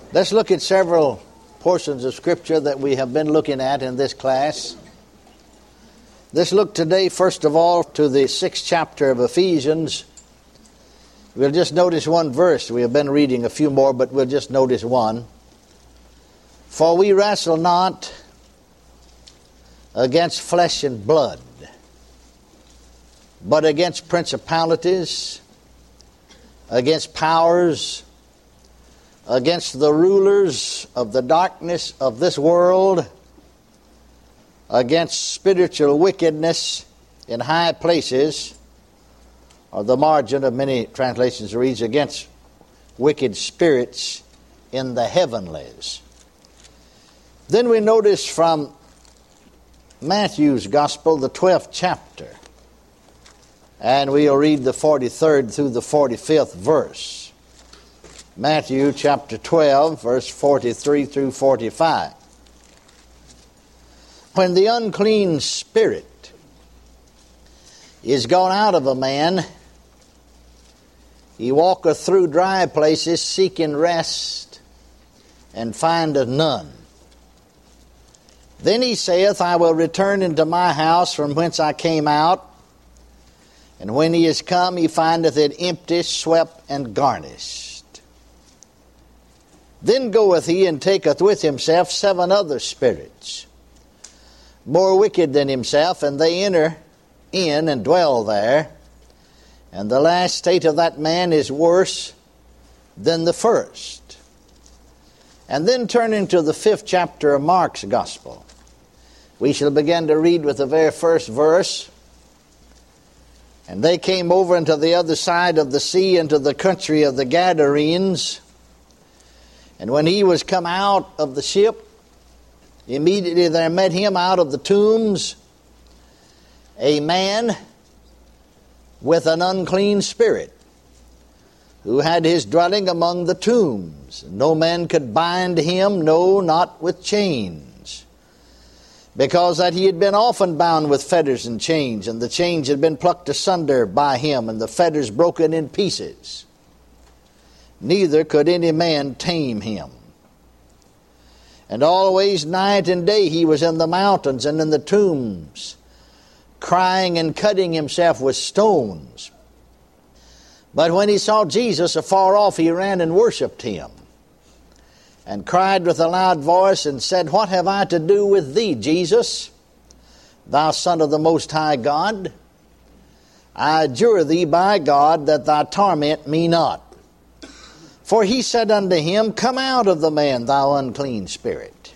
Let's look at several portions of Scripture that we have been looking at in this class. Let's look today, first of all, to the 6th chapter of Ephesians. We'll just notice one verse. We have been reading a few more, but we'll just notice one. For we wrestle not against flesh and blood, but against principalities, against powers, against the rulers of the darkness of this world, against spiritual wickedness in high places, or the margin of many translations reads, against wicked spirits in the heavenlies. Then we notice from Matthew's Gospel, the 12th chapter, and we'll read the 43rd through the 45th verse. Matthew chapter 12, verse 43 through 45. When the unclean spirit is gone out of a man, he walketh through dry places seeking rest, and findeth none. Then he saith, I will return into my house from whence I came out. And when he is come, he findeth it empty, swept, and garnished. Then goeth he and taketh with himself 7 other spirits, more wicked than himself, and they enter in and dwell there. And the last state of that man is worse than the first. And then turning to the 5th chapter of Mark's Gospel, we shall begin to read with the very first verse. And they came over into the other side of the sea, into the country of the Gadarenes. And when he was come out of the ship, immediately there met him out of the tombs a man with an unclean spirit, who had his dwelling among the tombs. No man could bind him, no, not with chains, because that he had been often bound with fetters and chains, and the chains had been plucked asunder by him, and the fetters broken in pieces. Neither could any man tame him. And always night and day he was in the mountains and in the tombs, crying and cutting himself with stones. But when he saw Jesus afar off, he ran and worshipped him, and cried with a loud voice, and said, What have I to do with thee, Jesus, thou Son of the Most High God? I adjure thee by God that thou torment me not. For he said unto him, Come out of the man, thou unclean spirit.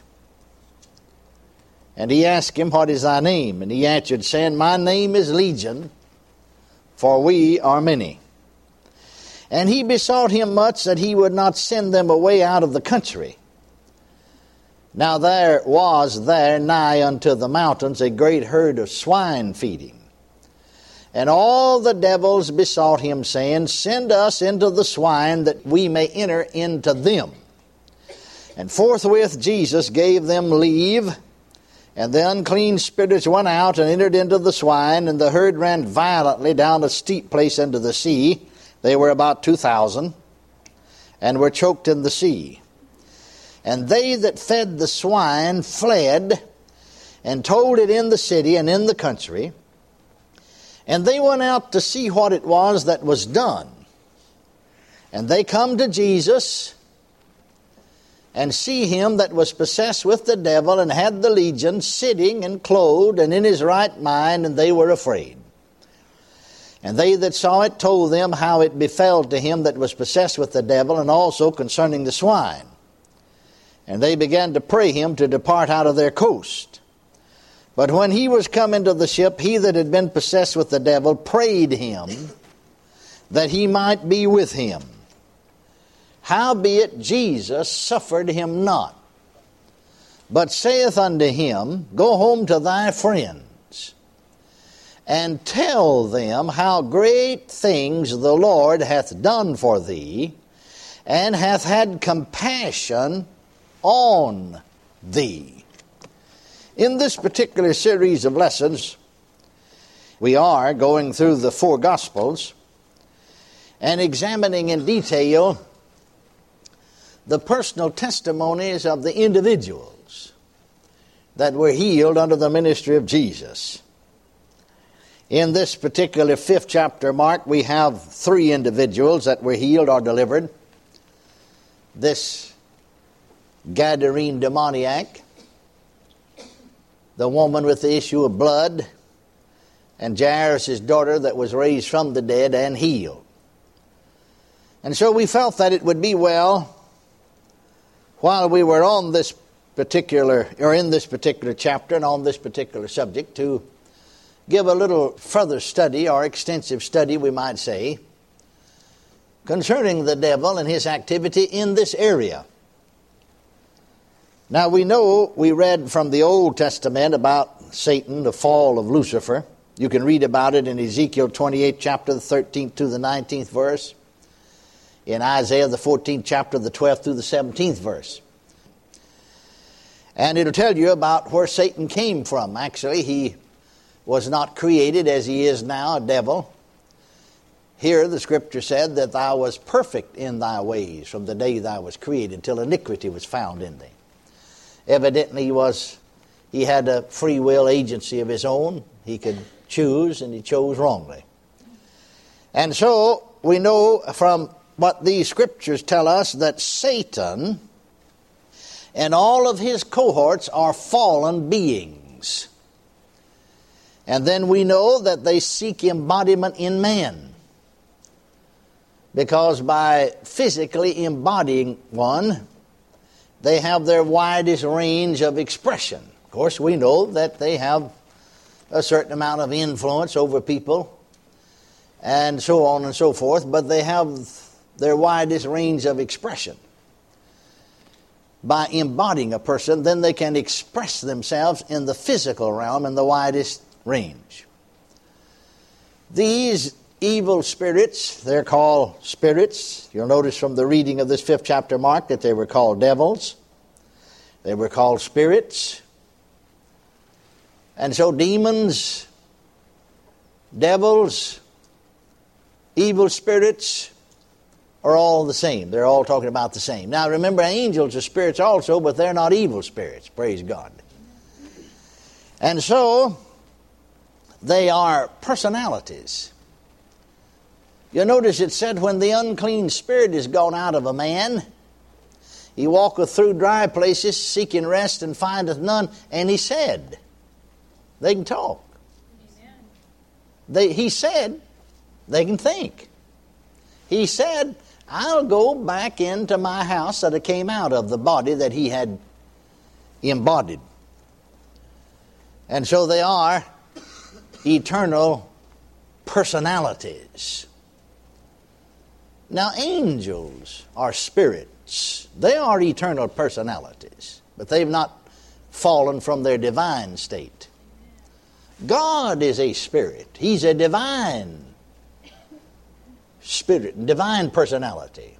And he asked him, What is thy name? And he answered, saying, My name is Legion, for we are many. And he besought him much that he would not send them away out of the country. Now there was there nigh unto the mountains a great herd of swine feeding. And all the devils besought him, saying, Send us into the swine, that we may enter into them. And forthwith Jesus gave them leave, and the unclean spirits went out and entered into the swine, and the herd ran violently down a steep place into the sea. They were about 2,000, and were choked in the sea. And they that fed the swine fled, and told it in the city and in the country. And they went out to see what it was that was done. And they come to Jesus, and see him that was possessed with the devil, and had the legion, sitting and clothed, and in his right mind, and they were afraid. And they that saw it told them how it befell to him that was possessed with the devil, and also concerning the swine. And they began to pray him to depart out of their coast. But when he was come into the ship, he that had been possessed with the devil prayed him that he might be with him. Howbeit Jesus suffered him not, but saith unto him, Go home to thy friends, and tell them how great things the Lord hath done for thee, and hath had compassion on thee. In this particular series of lessons, we are going through the 4 Gospels and examining in detail the personal testimonies of the individuals that were healed under the ministry of Jesus. In this particular 5th chapter, Mark, we have 3 individuals that were healed or delivered. This Gadarene demoniac, the woman with the issue of blood, and Jairus' daughter that was raised from the dead and healed. And so we felt that it would be well, while we were on this particular, or in this particular chapter and on this particular subject, to give a little further study, or extensive study, we might say, concerning the devil and his activity in this area. Now we know, we read from the Old Testament about Satan, the fall of Lucifer. You can read about it in Ezekiel 28 chapter, the 13th to the 19th verse. In Isaiah the 14th chapter, the 12th through the 17th verse. And it'll tell you about where Satan came from. Actually, he was not created as he is now, a devil. Here the scripture said that thou wast perfect in thy ways from the day thou was created till iniquity was found in thee. Evidently he had a free will agency of his own. He could choose, and he chose wrongly. And so we know from what these scriptures tell us that Satan and all of his cohorts are fallen beings. And then we know that they seek embodiment in man, because by physically embodying one, they have their widest range of expression. Of course, we know that they have a certain amount of influence over people and so on and so forth, but they have their widest range of expression. By embodying a person, then they can express themselves in the physical realm in the widest range. These evil spirits, they're called spirits. You'll notice from the reading of this 5th chapter, Mark, that they were called devils. They were called spirits. And so demons, devils, evil spirits are all the same. They're all talking about the same. Now remember, angels are spirits also, but they're not evil spirits. Praise God. And so they are personalities. You notice it said, when the unclean spirit is gone out of a man, he walketh through dry places, seeking rest, and findeth none. And he said, they can talk. He said, they can think. He said, I'll go back into my house that I came out of, the body that he had embodied. And so they are eternal personalities. Now, angels are spirits. They are eternal personalities, but they've not fallen from their divine state. God is a spirit. He's a divine spirit, divine personality.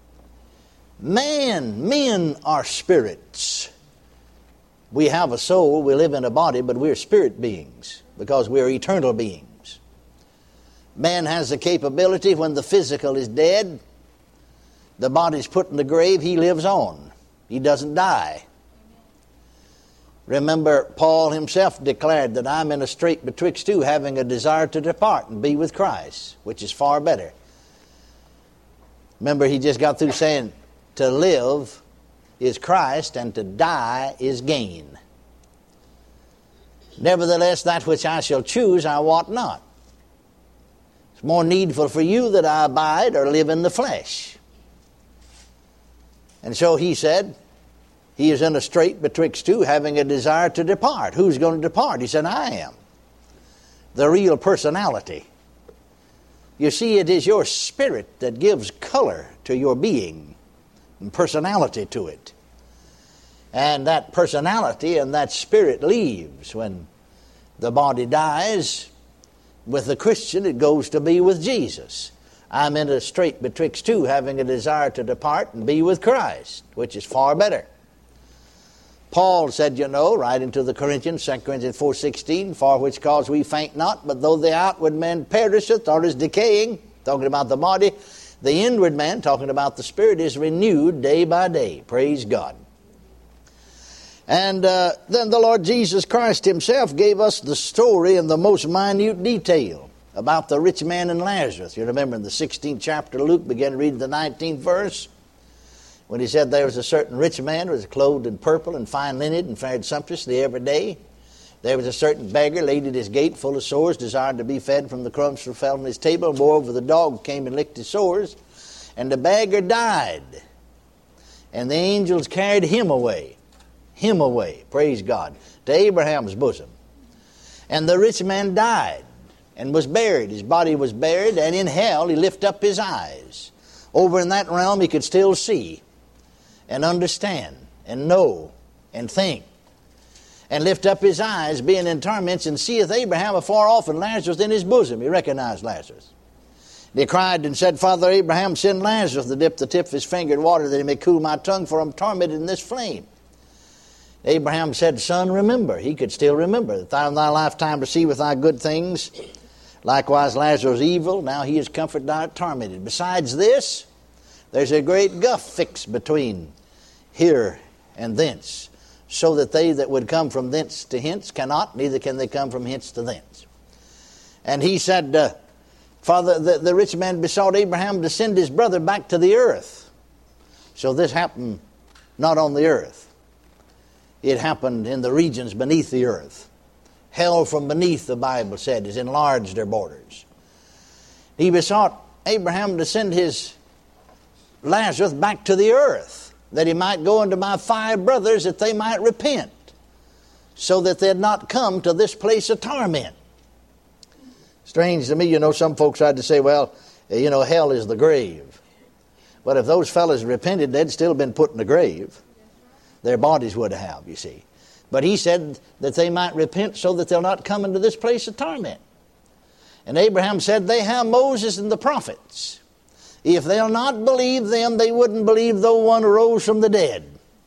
Men are spirits. We have a soul, we live in a body, but we're spirit beings because we're eternal beings. Man has the capability, when the physical is dead, the body's put in the grave, he lives on. He doesn't die. Remember, Paul himself declared that I'm in a strait betwixt two, having a desire to depart and be with Christ, which is far better. Remember, he just got through saying, to live is Christ, and to die is gain. Nevertheless, that which I shall choose, I wot not. It's more needful for you that I abide or live in the flesh. And so he said, he is in a strait betwixt two, having a desire to depart. Who's going to depart? He said, I am. The real personality. You see, it is your spirit that gives color to your being and personality to it. And that personality and that spirit leaves when the body dies. With the Christian, it goes to be with Jesus. I'm in a strait betwixt two, having a desire to depart and be with Christ, which is far better. Paul said, writing to the Corinthians, 2 Corinthians 4:16, for which cause we faint not, but though the outward man perisheth or is decaying, talking about the body, The inward man, talking about the spirit, is renewed day by day. Praise God. And then the Lord Jesus Christ himself gave us the story in the most minute detail about the rich man and Lazarus. You remember in the 16th chapter of Luke, began reading the 19th verse, when he said there was a certain rich man who was clothed in purple and fine linen and fared sumptuously every day. There was a certain beggar laid at his gate full of sores, desired to be fed from the crumbs that fell on his table. And moreover, the dog came and licked his sores. And the beggar died. And the angels carried him away, praise God, to Abraham's bosom. And the rich man died and was buried. His body was buried, and in hell he lifted up his eyes. Over in that realm he could still see and understand and know and think. And lift up his eyes, being in torments, and seeth Abraham afar off, and Lazarus in his bosom. He recognized Lazarus. And he cried and said, Father Abraham, send Lazarus to dip the tip of his finger in water, that he may cool my tongue, for I'm tormented in this flame. Abraham said, Son, remember. He could still remember that thou in thy lifetime receivest thy good things. Likewise Lazarus evil. Now he is comforted, thou art tormented. Besides this, there's a great gulf fixed between here and thence, so that they that would come from thence to hence cannot, neither can they come from hence to thence. And he said, Father, the rich man besought Abraham to send his brother back to the earth. So this happened not on the earth. It happened in the regions beneath the earth. Hell from beneath, the Bible said, has enlarged their borders. He besought Abraham to send his Lazarus back to the earth, that he might go unto my 5 brothers, that they might repent, so that they had not come to this place of torment. Strange to me, some folks tried to say, well, hell is the grave. But if those fellows repented, they'd still been put in the grave. Their bodies would have, you see. But he said that they might repent so that they'll not come into this place of torment. And Abraham said, they have Moses and the prophets. If they'll not believe them, they wouldn't believe though one arose from the dead.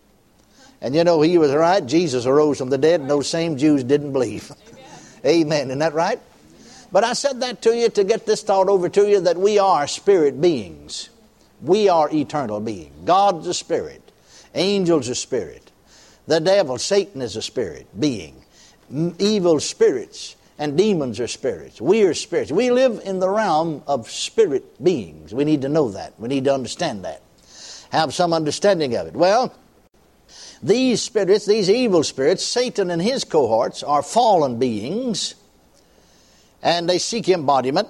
And he was right. Jesus arose from the dead, and those same Jews didn't believe. Amen. Isn't that right? But I said that to you to get this thought over to you, that we are spirit beings. We are eternal beings. God's a spirit. Angels are spirit. The devil, Satan, is a spirit being. Evil spirits and demons are spirits. We are spirits. We live in the realm of spirit beings. We need to know that. We need to understand that. Have some understanding of it. Well, these spirits, these evil spirits, Satan and his cohorts, are fallen beings, and they seek embodiment.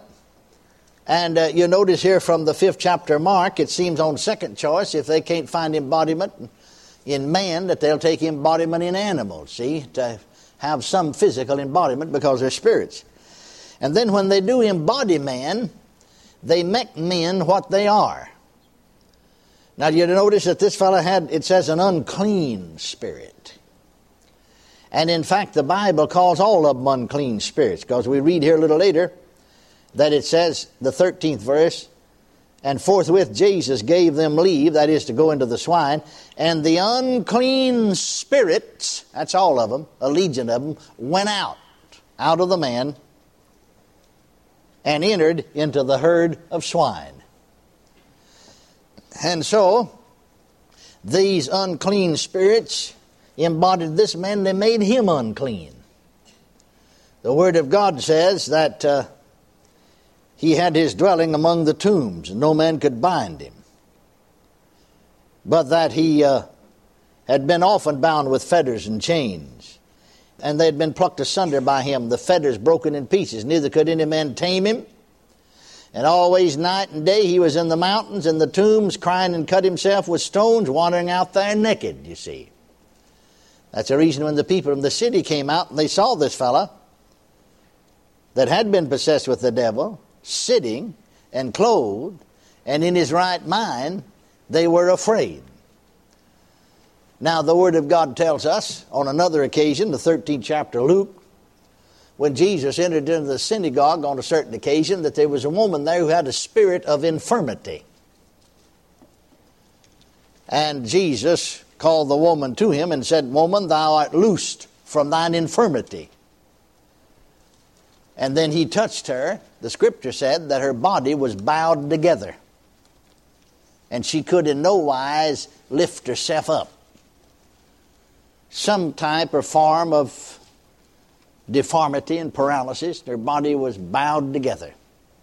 And you notice here from the 5th chapter of Mark, it seems on second choice, if they can't find embodiment in man, that they'll take embodiment in animals, see, to have some physical embodiment, because they're spirits. And then when they do embody man, they make men what they are. Now you notice that this fellow had, it says, an unclean spirit. And in fact, the Bible calls all of them unclean spirits, because we read here a little later that it says, the 13th verse, and forthwith Jesus gave them leave, that is, to go into the swine, and the unclean spirits, that's all of them, a legion of them, went out of the man and entered into the herd of swine. And so, these unclean spirits embodied this man, they made him unclean. The Word of God says that he had his dwelling among the tombs, and no man could bind him. But that he had been often bound with fetters and chains, and they had been plucked asunder by him, the fetters broken in pieces. Neither could any man tame him. And always night and day he was in the mountains and the tombs, crying and cut himself with stones, wandering out there naked, you see. That's the reason when the people from the city came out and they saw this fellow that had been possessed with the devil, sitting and clothed and in his right mind, they were afraid. Now the Word of God tells us on another occasion, the 13th chapter of Luke, when Jesus entered into the synagogue on a certain occasion, that there was a woman there who had a spirit of infirmity. And Jesus called the woman to him and said, Woman, thou art loosed from thine infirmity. And then he touched her. The scripture said that her body was bowed together. and she could in no wise lift herself up. Some type or form of deformity and paralysis. Her body was bowed together.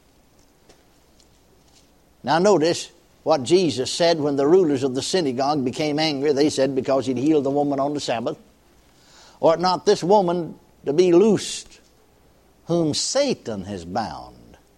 Now notice what Jesus said when the rulers of the synagogue became angry. They said because he'd healed the woman on the Sabbath. Ought not this woman to be loosed, whom Satan has bound?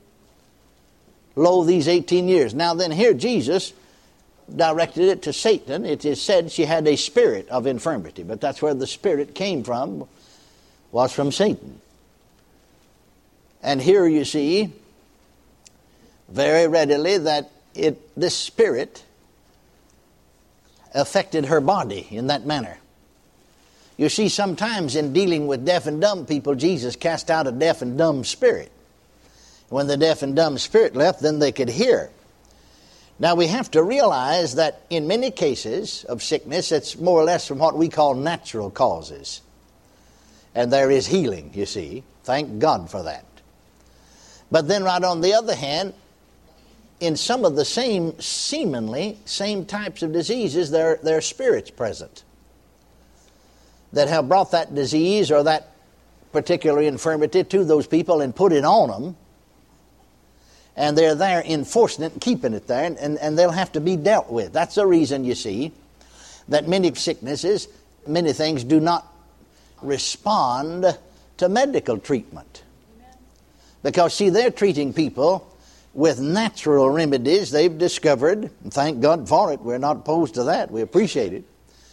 Lo, these 18 years. Now then, here Jesus directed it to Satan. It is said she had a spirit of infirmity, but that's where the spirit came from, was from Satan. And here you see very readily that this spirit affected her body in that manner. You see, sometimes in dealing with deaf and dumb people, Jesus cast out a deaf and dumb spirit. When the deaf and dumb spirit left, then they could hear. Now we have to realize that in many cases of sickness, it's more or less from what we call natural causes. And there is healing, you see. Thank God for that. But then right on the other hand, in some of the same types of diseases, there are spirits present that have brought that disease or that particular infirmity to those people and put it on them. And they're there enforcing it and keeping it there, and they'll have to be dealt with. That's the reason, you see, that many sicknesses, many things do not respond to medical treatment. Because, see, they're treating people with natural remedies they've discovered, and thank God for it. We're not opposed to that. We appreciate it.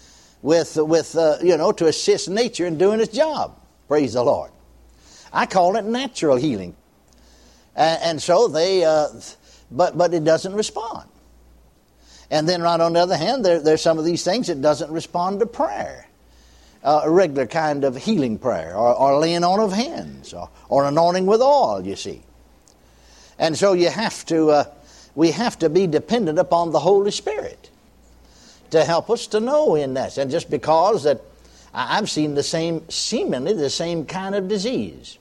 To assist nature in doing its job. Praise the Lord. I call it natural healing. And so they, but it doesn't respond. And then right on the other hand, there's some of these things that doesn't respond to prayer. A regular kind of healing prayer, or laying on of hands, or anointing with oil, you see. And so we have to be dependent upon the Holy Spirit to help us to know in that. And just because that I've seen seemingly the same kind of disease.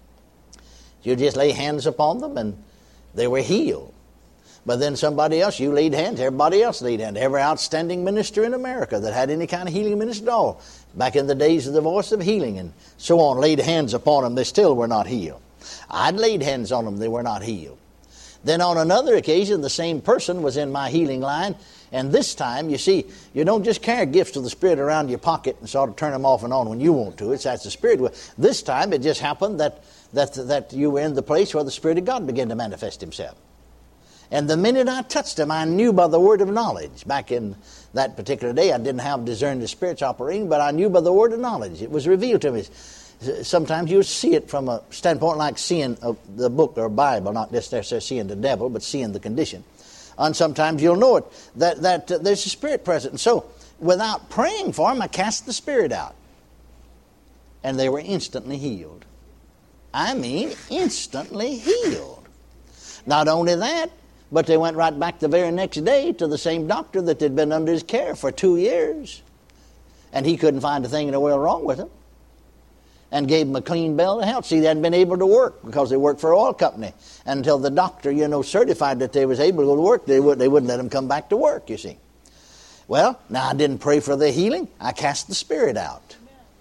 You just lay hands upon them and they were healed. But then somebody else, you laid hands, everybody else laid hands. Every outstanding minister in America that had any kind of healing ministry at all, back in the days of the Voice of Healing and so on, laid hands upon them, they still were not healed. I'd laid hands on them, they were not healed. Then on another occasion, the same person was in my healing line, and this time, you see, you don't just carry gifts of the Spirit around your pocket and sort of turn them off and on when you want to. That's the Spirit. This time, it just happened that you were in the place where the Spirit of God began to manifest Himself. And the minute I touched Him, I knew by the word of knowledge. Back in that particular day, I didn't have discerned the spirits operating, but I knew by the word of knowledge. It was revealed to me. Sometimes you see it from a standpoint like seeing the book or Bible, not just necessarily seeing the devil, but seeing the condition. And sometimes you'll know it, that there's a spirit present. And so, without praying for them, I cast the spirit out. And they were instantly healed. I mean, instantly healed. Not only that, but they went right back the very next day to the same doctor that had been under his care for 2 years. And he couldn't find a thing in the world wrong with him. And gave them a clean bill of health. See, they hadn't been able to work because they worked for an oil company. And until the doctor, certified that they was able to go to work, they wouldn't let them come back to work, you see. Well, now I didn't pray for their healing. I cast the spirit out.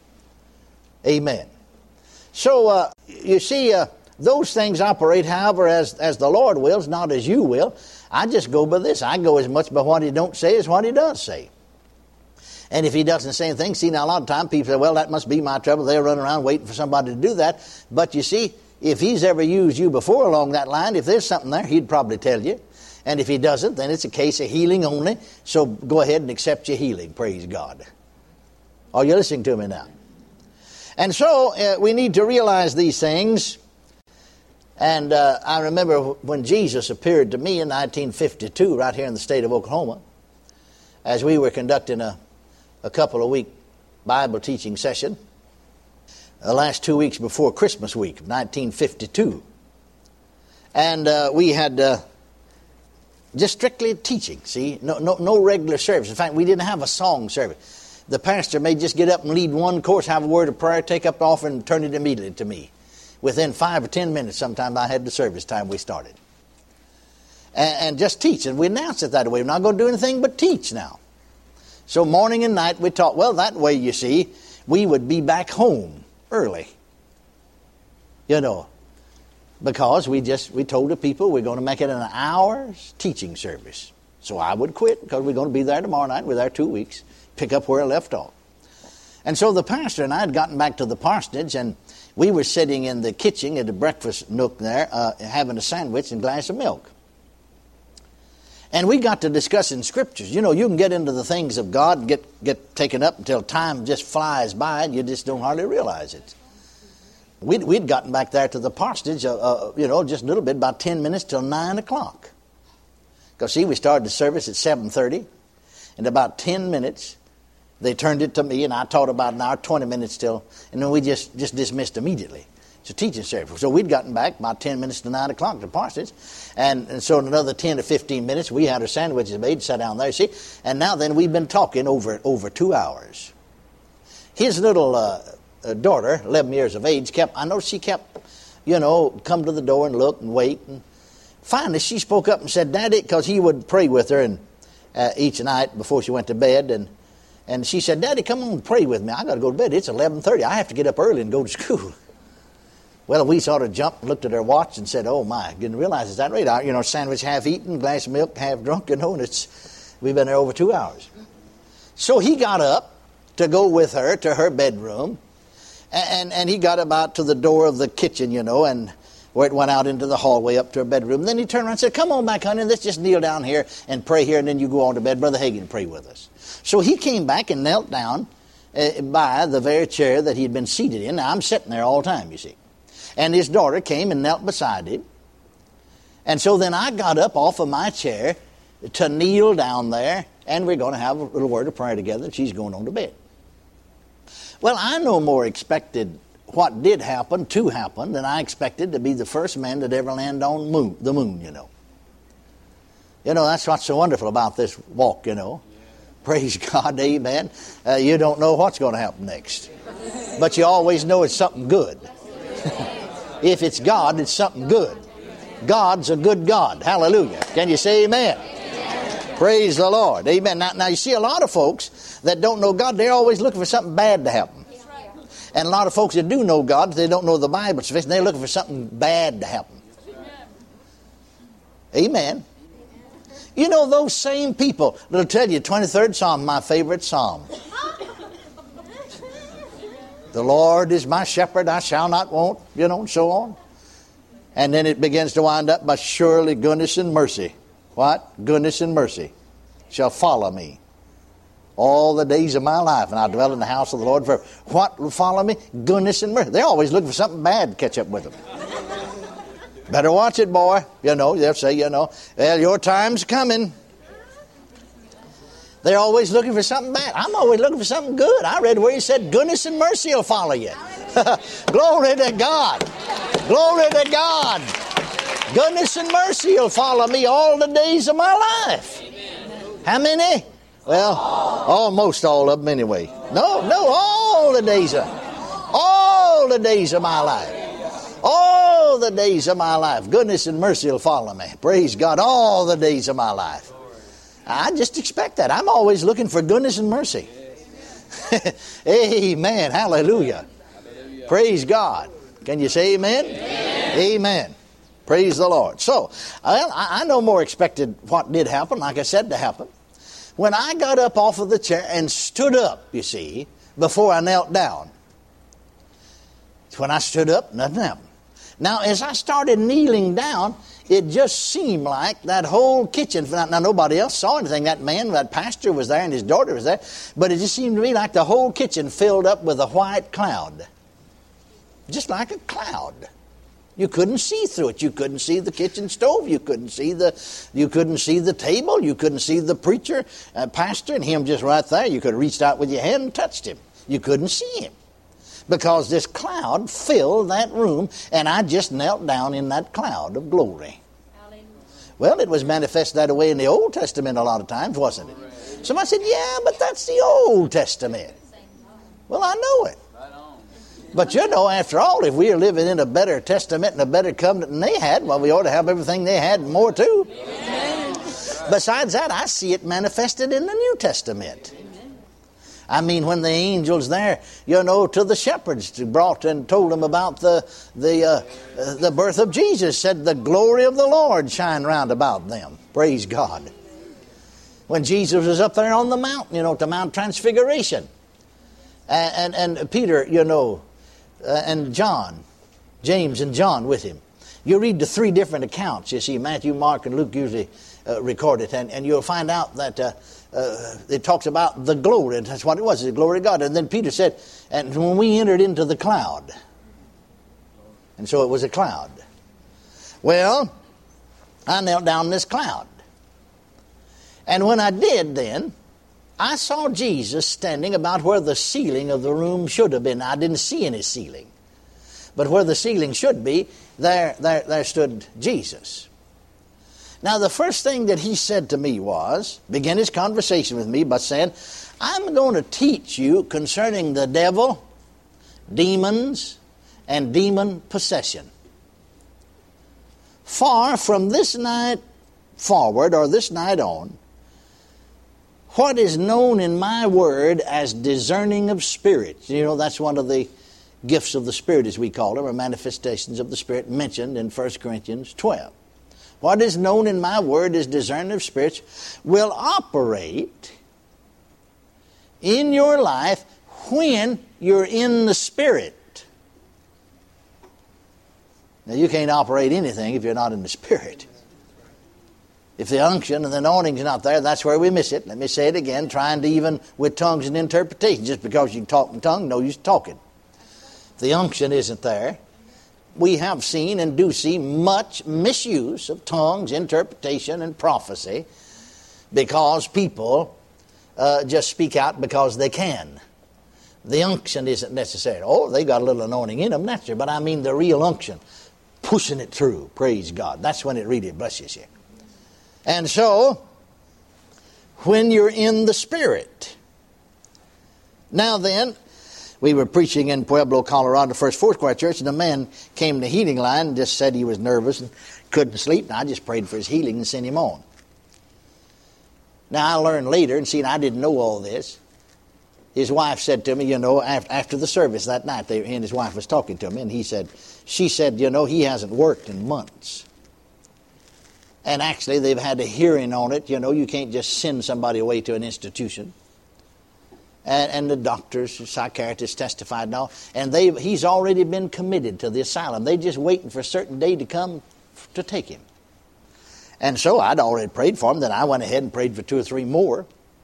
Amen. So, you see, those things operate, however, as the Lord wills, not as you will. I just go by this. I go as much by what He don't say as what He does say. And if He doesn't say anything, see, now a lot of times people say, well, that must be my trouble. They'll run around waiting for somebody to do that. But you see, if He's ever used you before along that line, if there's something there, He'd probably tell you. And if He doesn't, then it's a case of healing only. So go ahead and accept your healing, praise God. Are you listening to me now? And so we need to realize these things. And I remember when Jesus appeared to me in 1952, right here in the state of Oklahoma, as we were conducting a couple of week Bible teaching session, the last 2 weeks before Christmas week of 1952. And we had just strictly teaching, see, no regular service. In fact, we didn't have a song service. The pastor may just get up and lead one course, have a word of prayer, take up the offering, and turn it immediately to me. Within 5 or 10 minutes, sometimes I had the service time we started. and just teach. And we announced it that way. We're not going to do anything but teach now. So morning and night we taught. Well, that way, you see, we would be back home early. You know, because we told the people we're going to make it an hour's teaching service. So I would quit because we're going to be there tomorrow night. We're there 2 weeks. Pick up where I left off. And so the pastor and I had gotten back to the parsonage, and we were sitting in the kitchen at the breakfast nook there, having a sandwich and a glass of milk. And we got to discussing scriptures. You know, you can get into the things of God and get taken up until time just flies by and you just don't hardly realize it. We'd gotten back there to the parsonage, just a little bit, about 10 minutes till 9 o'clock. Because, see, we started the service at 7:30. In about 10 minutes, they turned it to me, and I taught about an hour, 20 minutes till, and then we just dismissed immediately. It's a teaching service. So we'd gotten back about 10 minutes to 9 o'clock to parsonage, and so in another 10 to 15 minutes, we had our sandwiches made, sat down there, see, and now then we've been talking over 2 hours. His little daughter, 11 years of age, she kept, come to the door and look and wait, and finally she spoke up and said, Daddy, because he would pray with her and each night before she went to bed, and she said, Daddy, come on and pray with me. I got to go to bed. It's 11:30. I have to get up early and go to school. Well, we sort of jumped and looked at our watch and said, oh, my, didn't realize it's that late. Sandwich half eaten, glass of milk half drunk, and we've been there over 2 hours. So he got up to go with her to her bedroom, and he got about to the door of the kitchen, and where it went out into the hallway up to her bedroom. Then he turned around and said, come on back, honey, let's just kneel down here and pray here, and then you go on to bed. Brother Hagin, pray with us. So he came back and knelt down by the very chair that he had been seated in. Now, I'm sitting there all the time, you see. And his daughter came and knelt beside him. And so then I got up off of my chair to kneel down there, and we're going to have a little word of prayer together, and she's going on to bed. Well, I no more expected what did happen to happen than I expected to be the first man that ever landed on the moon, that's what's so wonderful about this walk, Praise God, amen. You don't know what's going to happen next. But you always know it's something good. If it's God, it's something good. God's a good God. Hallelujah. Can you say amen? Amen. Praise the Lord. Amen. Now you see a lot of folks that don't know God, they're always looking for something bad to happen. And a lot of folks that do know God, they don't know the Bible sufficient, they're looking for something bad to happen. Amen. Those same people that'll tell you, 23rd Psalm, my favorite Psalm. The Lord is my shepherd, I shall not want, and so on. And then it begins to wind up by surely goodness and mercy. What? Goodness and mercy shall follow me all the days of my life, and I'll dwell in the house of the Lord forever. What will follow me? Goodness and mercy. They're always looking for something bad to catch up with them. Better watch it, boy. They'll say, well, your time's coming. They're always looking for something bad. I'm always looking for something good. I read where he said, goodness and mercy will follow you. Glory to God. Glory to God. Goodness and mercy will follow me all the days of my life. How many? Well, almost all of them anyway. No, all the days of my life. All the days of my life. Goodness and mercy will follow me. Praise God. All the days of my life. I just expect that. I'm always looking for goodness and mercy. Amen. Hallelujah. Praise God. Can you say amen? Amen. Praise the Lord. So, I no more expected what did happen, like I said, to happen. When I got up off of the chair and stood up, you see, before I knelt down. When I stood up, nothing happened. Now, as I started kneeling down, it just seemed like that whole kitchen, now nobody else saw anything. That man, that pastor was there and his daughter was there, but it just seemed to me like the whole kitchen filled up with a white cloud. Just like a cloud. You couldn't see through it. You couldn't see the kitchen stove. You couldn't see the table. You couldn't see the preacher, pastor, and him just right there. You could have reached out with your hand and touched him. You couldn't see him. Because this cloud filled that room, and I just knelt down in that cloud of glory. Hallelujah. Well, it was manifest that way in the Old Testament a lot of times, wasn't it? Somebody said, yeah, but that's the Old Testament. Well, I know it. But you know, after all, if we are living in a better testament and a better covenant than they had, well, we ought to have everything they had and more too. Amen. Besides that, I see it manifested in the New Testament. I mean, when the angels there, you know, to the shepherds brought and told them about the birth of Jesus, said the glory of the Lord shine round about them. Praise God. When Jesus was up there on the mountain, you know, to Mount Transfiguration, and Peter, you know, and John, James and John with him. You read the three different accounts. You see, Matthew, Mark, and Luke usually record it, and you'll find out that it talks about the glory, and that's what it was, the glory of God. And then Peter said, and when we entered into the cloud, and so it was a cloud. Well, I knelt down in this cloud. And when I did then, I saw Jesus standing about where the ceiling of the room should have been. I didn't see any ceiling. But where the ceiling should be, there stood Jesus. Now, the first thing that he said to me was, began his conversation with me by saying, I'm going to teach you concerning the devil, demons, and demon possession. For from this night forward, or this night on, what is known in my word as discerning of spirits. You know, that's one of the gifts of the Spirit, as we call them, or manifestations of the Spirit mentioned in 1 Corinthians 12. What is known in my word as discerning of spirits will operate in your life when you're in the Spirit. Now, you can't operate anything if you're not in the Spirit. If the unction and the anointing is not there, that's where we miss it. Let me say it again, trying to even with tongues and interpretation. Just because you can talk in tongues, no use talking. If the unction isn't there, we have seen and do see much misuse of tongues, interpretation, and prophecy because people just speak out because they can. The unction isn't necessary. Oh, they got a little anointing in them, that's it. But I mean the real unction, pushing it through, praise God. That's when it really blesses you. And so, when you're in the Spirit. Now then, we were preaching in Pueblo, Colorado, First Foursquare Church, and a man came to the healing line and just said he was nervous and couldn't sleep, and I just prayed for his healing and sent him on. Now, I learned later, and see, I didn't know all this. His wife said to me, you know, after the service that night, he and his wife was talking to me, and she said, you know, he hasn't worked in months. And actually, they've had a hearing on it. You know, you can't just send somebody away to an institution. And the doctors, psychiatrists testified and all. And he's already been committed to the asylum. They're just waiting for a certain day to come to take him. And so I'd already prayed for him. Then I went ahead and prayed for 2 or 3 more.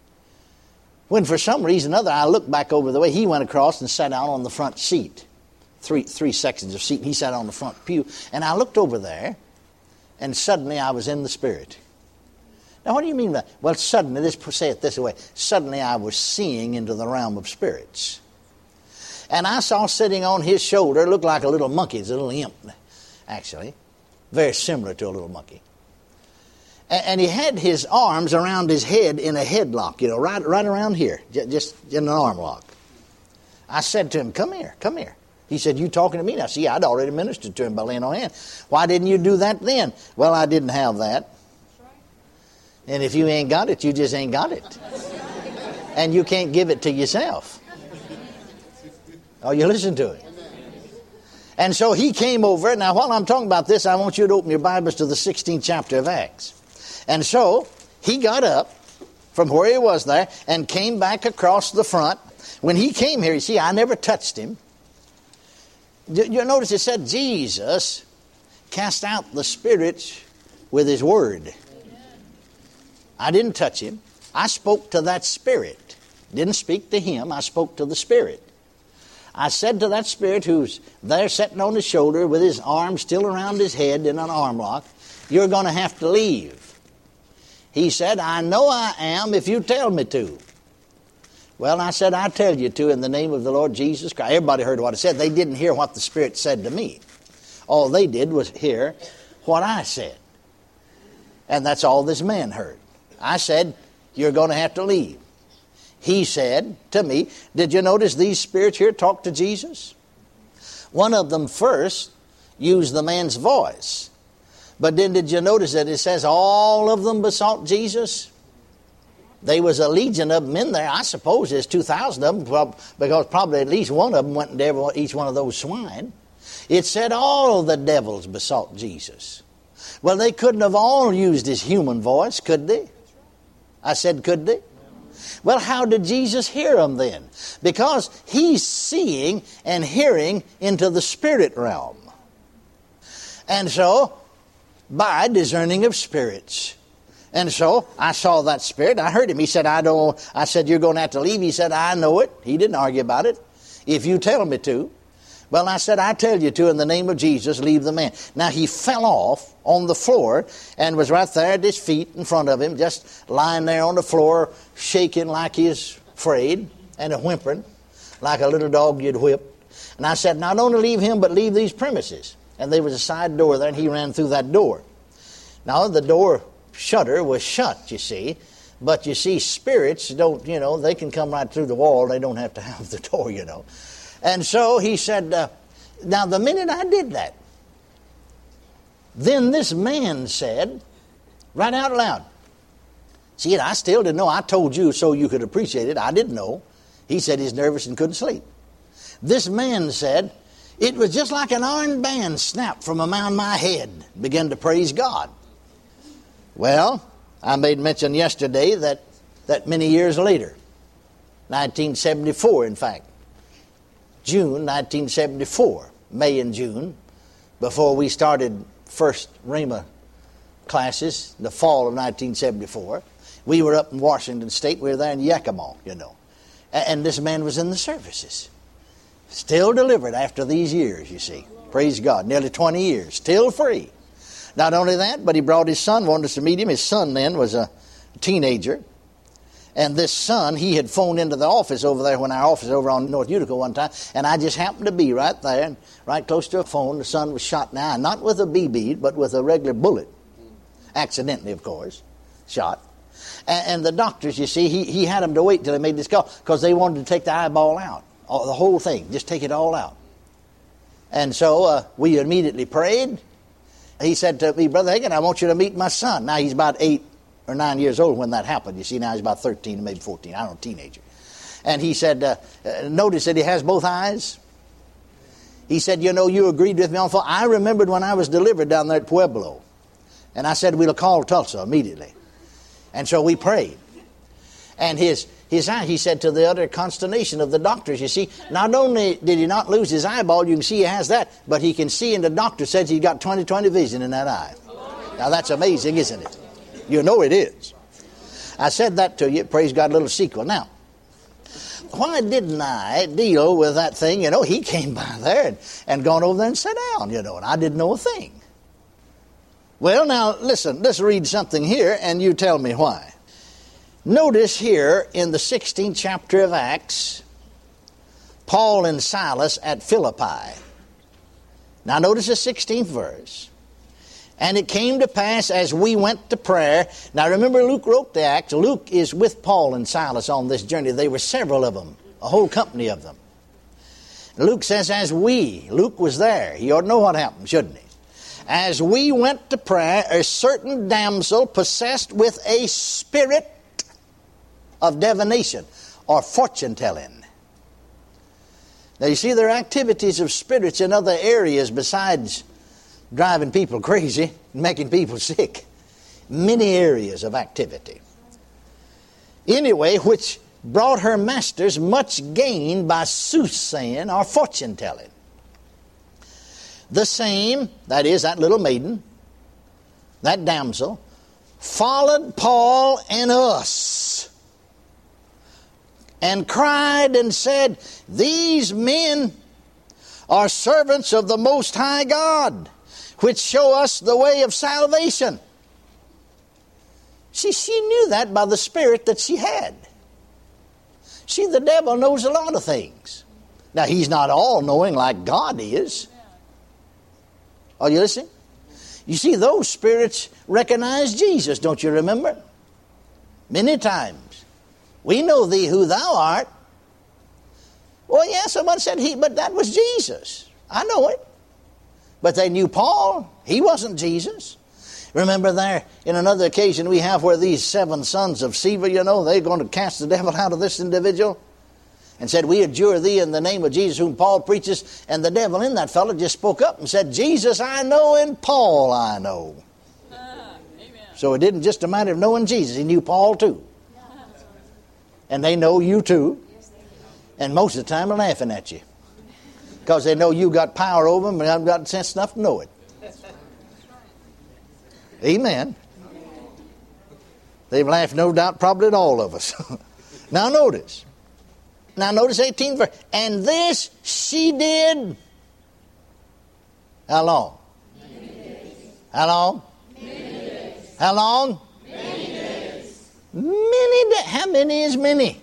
When for some reason or other, I looked back over the way. He went across and sat down on the front seat. Three sections of seat. And he sat on the front pew. And I looked over there. And suddenly I was in the Spirit. Now, what do you mean by that? Well, suddenly, say it this way. Suddenly I was seeing into the realm of spirits. And I saw sitting on his shoulder, looked like a little monkey. It's a little imp, actually. Very similar to a little monkey. And he had his arms around his head in a headlock, you know, right around here, just in an arm lock. I said to him, come here. He said, you talking to me? Now, see, I'd already ministered to him by laying on hands. Why didn't you do that then? Well, I didn't have that. And if you ain't got it, you just ain't got it. And you can't give it to yourself. Oh, you listen to it. And so he came over. Now, while I'm talking about this, I want you to open your Bibles to the 16th chapter of Acts. And so he got up from where he was there and came back across the front. When he came here, you see, I never touched him. You notice it said Jesus cast out the spirits with his word. I didn't touch him. I spoke to that spirit. Didn't speak to him. I spoke to the spirit. I said to that spirit who's there sitting on his shoulder with his arm still around his head in an arm lock, you're going to have to leave. He said, I know I am if you tell me to. Well, I said, I tell you to in the name of the Lord Jesus Christ. Everybody heard what I said. They didn't hear what the Spirit said to me. All they did was hear what I said. And that's all this man heard. I said, you're going to have to leave. He said to me, did you notice these spirits here talk to Jesus? One of them first used the man's voice. But then did you notice that it says all of them besought Jesus? There was a legion of them in there. I suppose there's 2,000 of them, because probably at least one of them went into each one of those swine. It said all the devils besought Jesus. Well, they couldn't have all used his human voice, could they? I said, could they? Well, how did Jesus hear them then? Because he's seeing and hearing into the spirit realm. And so, by discerning of spirits. And so, I saw that spirit. I heard him. He said, I said, you're going to have to leave. He said, I know it. He didn't argue about it. If you tell me to. Well, I said, I tell you to, in the name of Jesus, leave the man. Now, he fell off on the floor and was right there at his feet in front of him, just lying there on the floor, shaking like he's afraid and whimpering like a little dog you'd whip. And I said, not only leave him, but leave these premises. And there was a side door there, and he ran through that door. Now, the door shutter was shut, you see. But you see, spirits don't, they can come right through the wall. They don't have to have the door, And so he said, now the minute I did that, then this man said, right out loud, see, I still didn't know. I told you so you could appreciate it. I didn't know. He said he's nervous and couldn't sleep. This man said, it was just like an iron band snapped from around my head, began to praise God. Well, I made mention yesterday that many years later, 1974 in fact, June 1974, May and June, before we started first Rhema classes, the fall of 1974, we were up in Washington State. We were there in Yakima, And this man was in the services. Still delivered after these years, you see. Praise God. Nearly 20 years. Still free. Not only that, but he brought his son, wanted us to meet him. His son then was a teenager. And this son, he had phoned into the office over there when our office over on North Utica one time. And I just happened to be right there, and right close to a phone. The son was shot in the eye. Not with a BB, but with a regular bullet. Accidentally, of course. Shot. And the doctors, you see, he had them to wait till they made this call, because they wanted to take the eyeball out. The whole thing. Just take it all out. And so we immediately prayed. He said to me, Brother Hagin, I want you to meet my son. Now he's about 8 or 9 years old when that happened. You see, now he's about 13, maybe 14. I don't know, teenager. And he said, notice that he has both eyes. He said, you agreed with me on the phone. I remembered when I was delivered down there at Pueblo. And I said, we'll call Tulsa immediately. And so we prayed. And his eye, he said, to the utter consternation of the doctors, you see, not only did he not lose his eyeball, you can see he has that, but he can see, and the doctor says he's got 20/20 vision in that eye. Now that's amazing, isn't it? You know it is. I said that to you, praise God, a little sequel. Now, why didn't I deal with that thing? He came by there and gone over there and sat down, and I didn't know a thing. Well, now, listen, let's read something here, and you tell me why. Notice here in the 16th chapter of Acts, Paul and Silas at Philippi. Now notice the 16th verse. And it came to pass as we went to prayer. Now remember, Luke wrote the Acts. Luke is with Paul and Silas on this journey. There were several of them, a whole company of them. Luke says, Luke was there. He ought to know what happened, shouldn't he? As we went to prayer, a certain damsel possessed with a spirit of divination or fortune telling. Now you see, there are activities of spirits in other areas besides driving people crazy and making people sick. Many areas of activity. Anyway, which brought her masters much gain by soothsaying or fortune telling. The same, that is, that little maiden, that damsel, followed Paul and us, and cried and said, these men are servants of the Most High God, which show us the way of salvation. See, she knew that by the spirit that she had. See, the devil knows a lot of things. Now, he's not all-knowing like God is. Are you listening? You see, those spirits recognize Jesus, don't you remember? Many times. We know thee who thou art. Well, yeah, someone said but that was Jesus. I know it. But they knew Paul. He wasn't Jesus. Remember there, in another occasion we have where these 7 sons of Sceva, they're going to cast the devil out of this individual. And said, we adjure thee in the name of Jesus whom Paul preaches. And the devil in that fellow just spoke up and said, Jesus I know and Paul I know. So it didn't just a matter of knowing Jesus. He knew Paul too. And they know you too. And most of the time they're laughing at you. Because they know you got power over them and haven't got sense enough to know it. Amen. They've laughed, no doubt, probably at all of us. Now notice 18th verse. And this she did. How long? Many days. How long? Many days. How long? Many days. Many days. How many is many?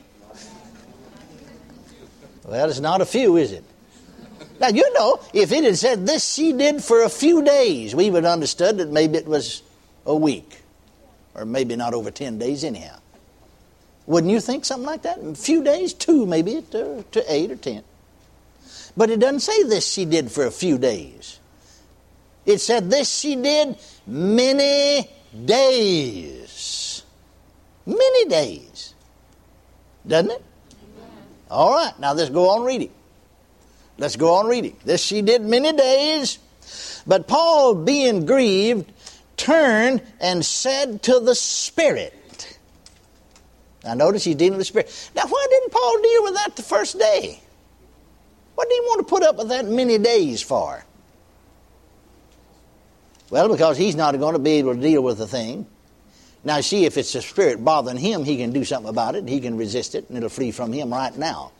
Well, it's not a few, is it? Now, if it had said this she did for a few days, we would have understood that maybe it was a week. Or maybe not over 10 days anyhow. Wouldn't you think something like that? A few days, 2 maybe, to 8 or 10. But it doesn't say this she did for a few days. It said this she did many days. Many days. Doesn't it? All right, now let's go on reading. Let's go on reading. This she did many days. But Paul, being grieved, turned and said to the Spirit. Now notice he's dealing with the Spirit. Now why didn't Paul deal with that the first day? What did he want to put up with that many days for? Well, because he's not going to be able to deal with the thing. Now see, if it's the Spirit bothering him, he can do something about it. He can resist it and it'll flee from him right now.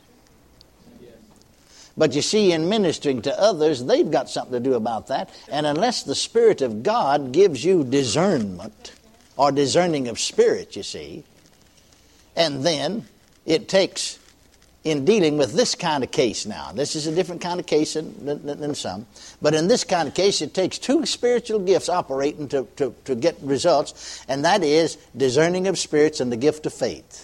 But you see, in ministering to others, they've got something to do about that. And unless the Spirit of God gives you discernment, or discerning of spirit, you see, and then it takes, in dealing with this kind of case now, this is a different kind of case than some, but in this kind of case it takes 2 spiritual gifts operating to get results, and that is discerning of spirits and the gift of faith.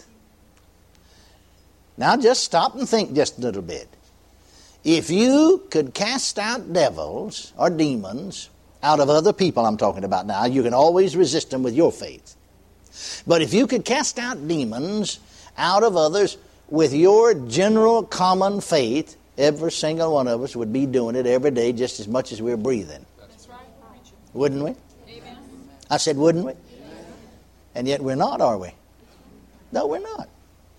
Now just stop and think just a little bit. If you could cast out devils or demons out of other people, I'm talking about now, you can always resist them with your faith. But if you could cast out demons out of others with your general common faith, every single one of us would be doing it every day just as much as we're breathing. That's right. Wouldn't we? Amen. I said, wouldn't we? Amen. And yet we're not, are we? No, we're not.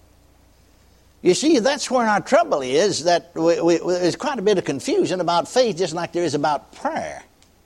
You see, that's where our trouble is, that there's quite a bit of confusion about faith, just like there is about prayer.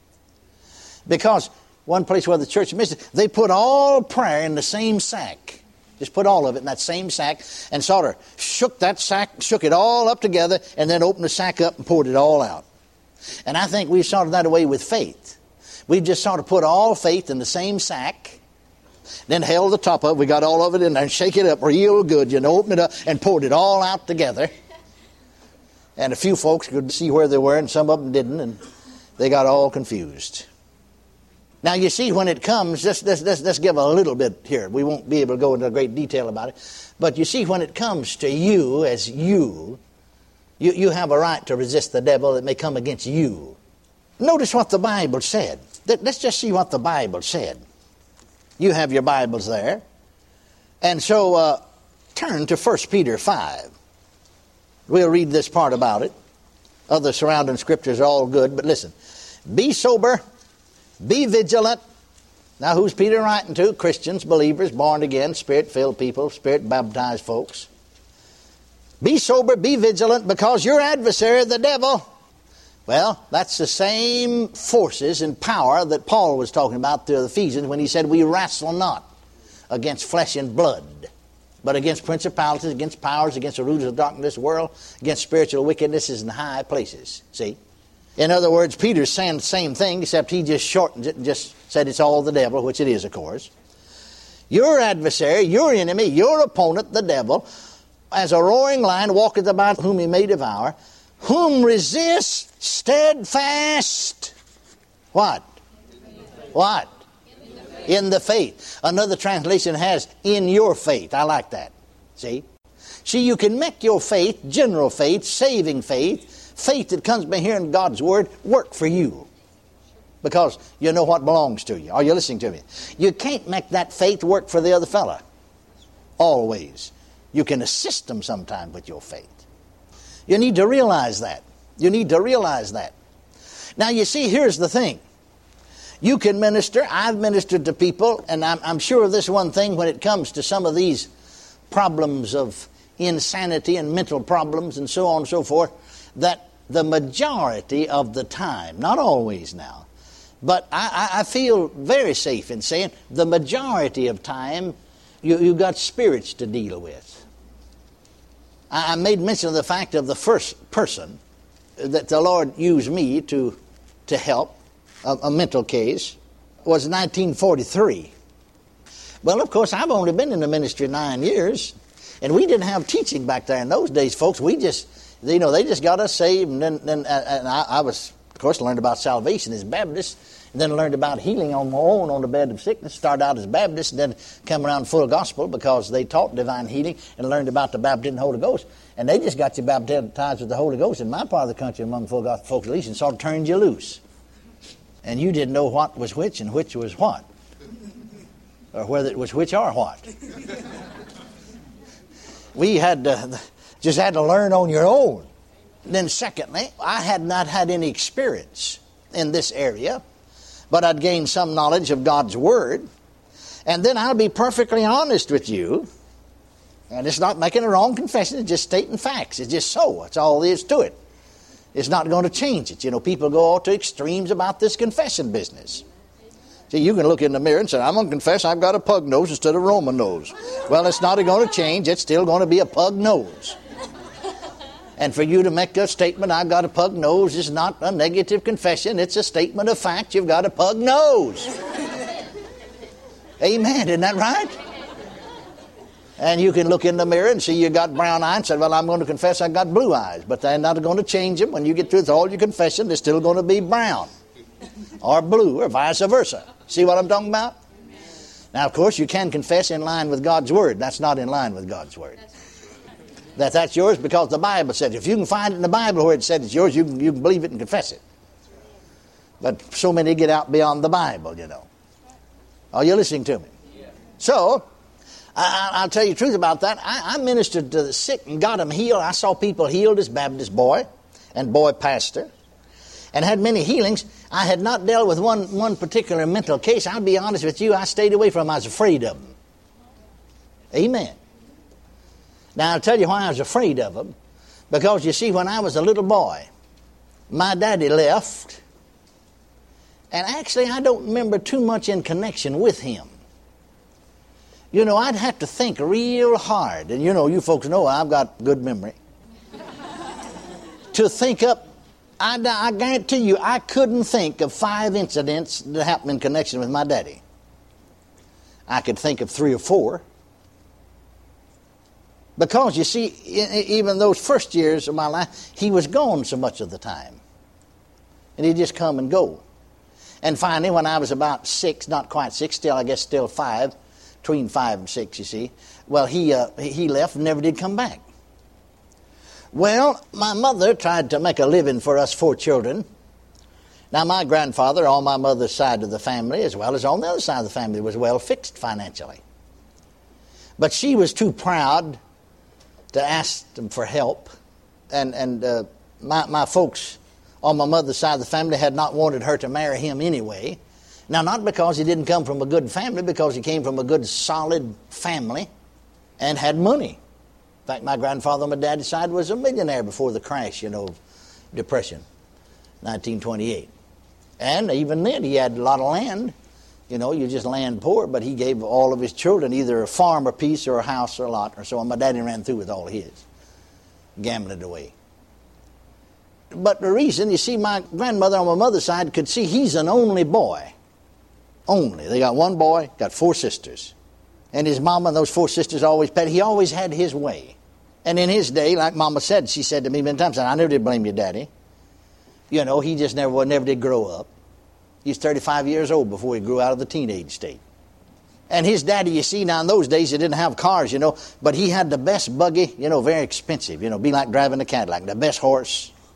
Because one place where the church missed it, they put all prayer in the same sack. Just put all of it in that same sack and sort of shook that sack, shook it all up together, and then opened the sack up and poured it all out. And I think we've sorted that away with faith. We've just sort of put all faith in the same sack, then held the top up, we got all of it in there, and shake it up real good, open it up and poured it all out together. And a few folks could see where they were, and some of them didn't, and they got all confused. Now you see, when it comes, let's give a little bit here. We won't be able to go into great detail about it. But you see, when it comes to you as you have a right to resist the devil that may come against you. Notice what the Bible said. Let's just see what the Bible said. You have your Bibles there. And so turn to 1 Peter 5. We'll read this part about it. Other surrounding scriptures are all good, but listen. Be sober, be vigilant. Now who's Peter writing to? Christians, believers, born again, Spirit-filled people, Spirit-baptized folks. Be sober, be vigilant, because your adversary, the devil, well, that's the same forces and power that Paul was talking about to the Ephesians when he said, we wrestle not against flesh and blood, but against principalities, against powers, against the rulers of darkness of this world, against spiritual wickednesses in high places. See? In other words, Peter's saying the same thing, except he just shortens it and just said it's all the devil, which it is, of course. Your adversary, your enemy, your opponent, the devil, as a roaring lion walketh about whom he may devour, whom resist steadfast. What? What? In the faith. Another translation has in your faith. I like that. See? See, you can make your faith, general faith, saving faith, faith that comes by hearing God's word work for you. Because you know what belongs to you. Are you listening to me? You can't make that faith work for the other fella. Always. You can assist them sometime with your faith. You need to realize that. You need to realize that. Now you see, here's the thing. You can minister. I've ministered to people, and I'm sure of this one thing when it comes to some of these problems of insanity and mental problems and so on and so forth, that the majority of the time, not always now, but I feel very safe in saying the majority of time you've got spirits to deal with. I made mention of the fact of the first person that the Lord used me to help, a mental case, was 1943. Well, of course, I've only been in the ministry 9 years, and we didn't have teaching back there in those days, folks. We just, they just got us saved, and then I was, of course, learned about salvation as Baptist, and then learned about healing on my own on the bed of sickness. Started out as Baptist, and then come around full gospel because they taught divine healing and learned about the baptism of the Holy Ghost. And they just got you baptized with the Holy Ghost in my part of the country among full gospel folks at least, and sort of turned you loose. And you didn't know what was which and which was what. Or whether it was which or what. We just had to learn on your own. Then secondly, I had not had any experience in this area, but I'd gained some knowledge of God's Word. And then I'll be perfectly honest with you, and it's not making a wrong confession, it's just stating facts. It's just so. That's all there is to it. It's not going to change it. You know, people go all to extremes about this confession business. See, you can look in the mirror and say, I'm going to confess I've got a pug nose instead of a Roman nose. Well, it's not going to change. It's still going to be a pug nose. And for you to make a statement, I've got a pug nose, is not a negative confession. It's a statement of fact. You've got a pug nose. Amen. Isn't that right? And you can look in the mirror and see you got brown eyes and say, well, I'm going to confess I got blue eyes. But they're not going to change them. When you get through with all your confession, they're still going to be brown or blue or vice versa. See what I'm talking about? Now, of course, you can confess in line with God's Word. That's not in line with God's Word. That's yours because the Bible said it. If you can find it in the Bible where it said it's yours, you can believe it and confess it. But so many get out beyond the Bible, you know. Are you listening to me? So, I'll tell you the truth about that. I ministered to the sick and got them healed. I saw people healed as Baptist boy and boy pastor and had many healings. I had not dealt with one particular mental case. I'll be honest with you, I stayed away from them. I was afraid of them. Amen. Now, I'll tell you why I was afraid of them. Because, you see, when I was a little boy, my daddy left. And actually, I don't remember too much in connection with him. You know, I'd have to think real hard. And, you know, you folks know I've got good memory. To think up, I guarantee you, I couldn't think of 5 incidents that happened in connection with my daddy. I could think of 3 or 4. Because, you see, even those first years of my life, he was gone so much of the time. And he'd just come and go. And finally, when I was about 6, not quite 6, still 5, between 5 and 6, you see, well, he left and never did come back. Well, my mother tried to make a living for us 4 children. Now, my grandfather, on my mother's side of the family, as well as on the other side of the family, was well fixed financially. But she was too proud to ask them for help. And my folks on my mother's side of the family had not wanted her to marry him anyway. Now, not because he didn't come from a good family, because he came from a good, solid family and had money. In fact, my grandfather on my daddy's side was a millionaire before the crash, you know, Depression, 1928. And even then, he had a lot of land. You know, you're just land poor, but he gave all of his children either a farm, a piece, or a house, or a lot, or so on. My daddy ran through with all his, gambling it away. But the reason, you see, my grandmother on my mother's side could see he's an only boy. Only. They got 1 boy, got 4 sisters. And his mama and those 4 sisters always petted. He always had his way. And in his day, like Mama said, she said to me many times, I never did blame your daddy. You know, he just never did grow up. He's 35 years old before he grew out of the teenage state. And his daddy, you see, now in those days, he didn't have cars, you know, but he had the best buggy, you know, very expensive, you know, be like driving a Cadillac, the best horse.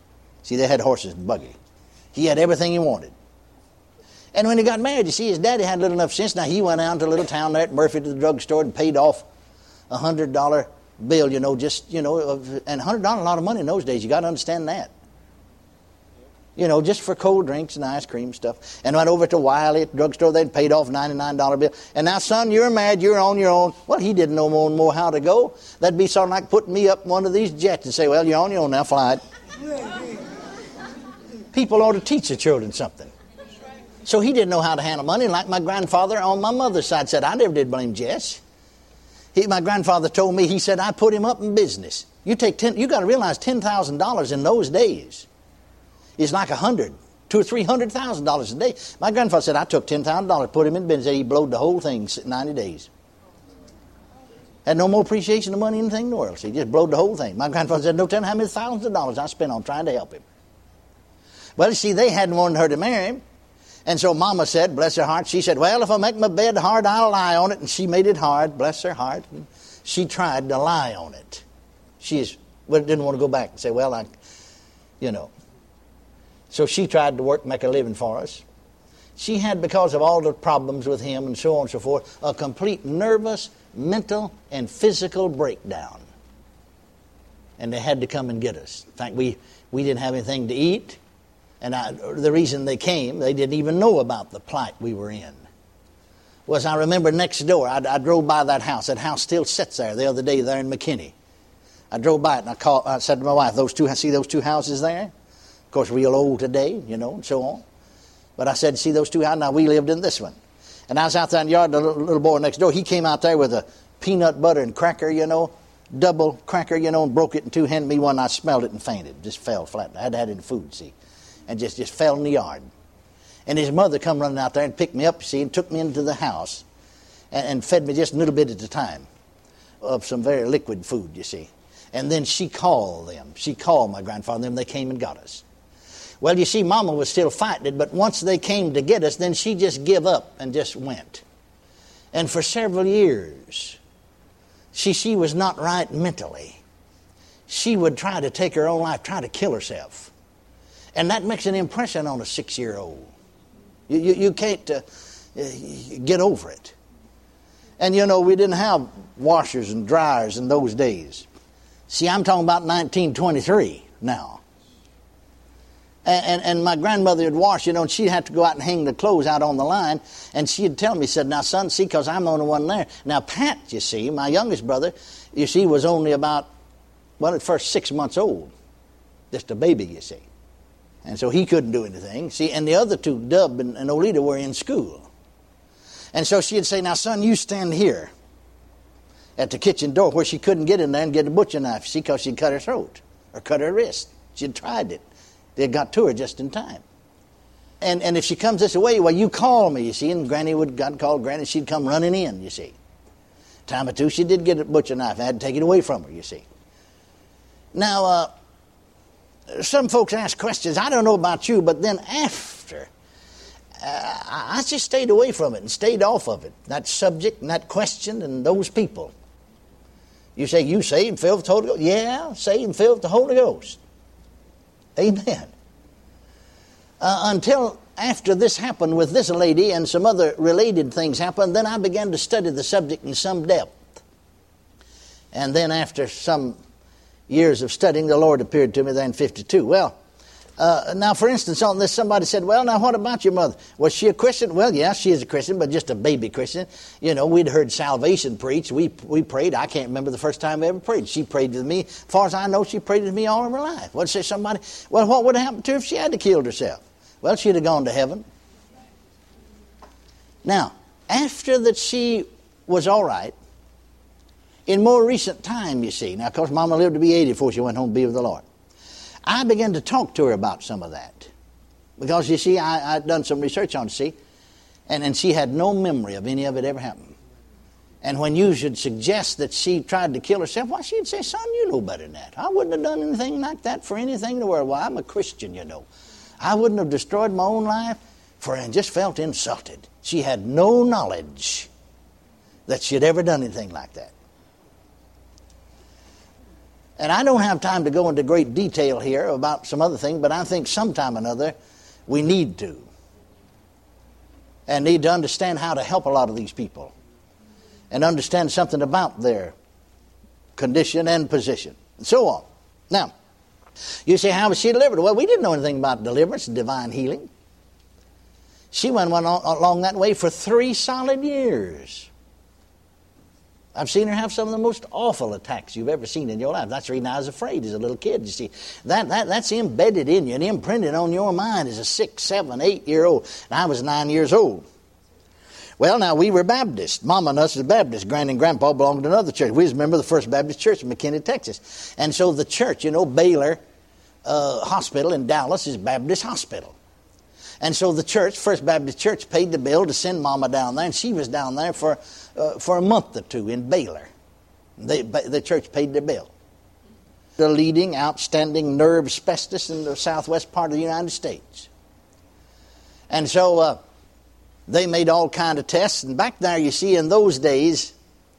See, they had horses and buggy. He had everything he wanted. And when he got married, you see, his daddy had little enough sense. Now, he went out to a little town there at Murphy to the drugstore and paid off a $100 bill, and $100 a lot of money in those days. You got to understand that. Just for cold drinks and ice cream stuff. And went over to Wiley at the drugstore. They'd paid off a $99 bill. And now, son, you're married. You're on your own. Well, he didn't know more how to go. That'd be sort of like putting me up in one of these jets and say, well, you're on your own now. Fly it. People ought to teach the children something. So he didn't know how to handle money. Like my grandfather on my mother's side said, I never did blame Jess. My grandfather told me, he said, I put him up in business. You got to realize $10,000 in those days is like $200,000 or $300,000 a day. My grandfather said, I took $10,000, put him in business. He blowed the whole thing in 90 days. Had no more appreciation of money, anything in the world. So he just blowed the whole thing. My grandfather said, no telling how many thousands of dollars I spent on trying to help him. Well, you see, they hadn't wanted her to marry him. And so Mama said, bless her heart, she said, well, if I make my bed hard, I'll lie on it. And she made it hard, bless her heart. And she tried to lie on it. Didn't want to go back and say, well, So she tried to make a living for us. She had, because of all the problems with him and so on and so forth, a complete nervous, mental, and physical breakdown. And they had to come and get us. In fact, we didn't have anything to eat. And the reason they came, they didn't even know about the plight we were in. I remember next door, I drove by that house. That house still sits there the other day there in McKinney. I drove by it and I said to my wife, see those two houses there? Of course, real old today, and so on. But I said, see those two houses? Now, we lived in this one. And I was out there in the yard, the little boy next door, he came out there with a peanut butter and cracker, double cracker, and broke it in two, handed me one. I smelled it and fainted. Just fell flat. I hadn't had any food, see. And just fell in the yard. And his mother come running out there and picked me up, see, and took me into the house and fed me just a little bit at a time of some very liquid food, you see. And then she called them. She called my grandfather and them. They came and got us. Well, you see, Mama was still fighting it, but once they came to get us, then she just give up and just went. And for several years, she was not right mentally. She would try to take her own life, try to kill herself. And that makes an impression on a 6-year-old. You can't get over it. And we didn't have washers and dryers in those days. See, I'm talking about 1923 now. And my grandmother would wash, and she'd have to go out and hang the clothes out on the line. And she'd tell me, said, now, son, see, because I'm the only one there. Now, Pat, you see, my youngest brother, was only about, at first 6 months old. Just a baby, you see. And so he couldn't do anything. See, and the other two, Dub and Olita, were in school. And so she'd say, now, son, you stand here at the kitchen door, where she couldn't get in there and get a butcher knife, see, because she'd cut her throat or cut her wrist. She'd tried it. They got to her just in time. And if she comes this way, well, you call me, you see, and God called Granny, she'd come running in, you see. Time or two, she did get a butcher knife. I had to take it away from her, you see. Now, some folks ask questions. I don't know about you, but then after, I just stayed away from it and stayed off of it. That subject and that question and those people. You say, you saved and filled with the Holy Ghost? Yeah, saved and filled with the Holy Ghost. Amen. Until after this happened with this lady and some other related things happened, then I began to study the subject in some depth. And then after some years of studying, the Lord appeared to me there in 52. Well, now, for instance, on this, somebody said, well, now, what about your mother? Was she a Christian? Well, yeah, she is a Christian, but just a baby Christian. We'd heard salvation preached. We prayed. I can't remember the first time we ever prayed. She prayed with me. As far as I know, she prayed with me all of her life. What say somebody, well, what would have happened to her if she had to killed herself? Well, she'd have gone to heaven. Now, after that she was all right, in more recent time, you see, now, of course, Mama lived to be 80 before she went home to be with the Lord. I began to talk to her about some of that. Because, you see, I'd done some research on it, see, and she had no memory of any of it ever happening. And when you should suggest that she tried to kill herself, why, she'd say, son, you know better than that. I wouldn't have done anything like that for anything in the world. Well, I'm a Christian, I wouldn't have destroyed my own life and just felt insulted. She had no knowledge that she'd ever done anything like that. And I don't have time to go into great detail here about some other thing, but I think sometime or another we need to. And need to understand how to help a lot of these people. And understand something about their condition and position. And so on. Now, you say, how was she delivered? Well, we didn't know anything about deliverance and divine healing. She went along that way for 3 solid years. I've seen her have some of the most awful attacks you've ever seen in your life. That's the reason I was afraid as a little kid. You see, that's embedded in you and imprinted on your mind as a 6, 7, 8-year-old. And I was 9 years old. Well, now, we were Baptists. Mama and us was Baptists. Granny and Grandpa belonged to another church. We was a member of the First Baptist Church in McKinney, Texas. And so the church, Baylor Hospital in Dallas is Baptist Hospital. And so the church, First Baptist Church, paid the bill to send Mama down there, and she was down there for a month or 2 in Baylor. The church paid the bill. The leading, outstanding nerve specialist in the southwest part of the United States. And so they made all kind of tests, and back there, you see, in those days,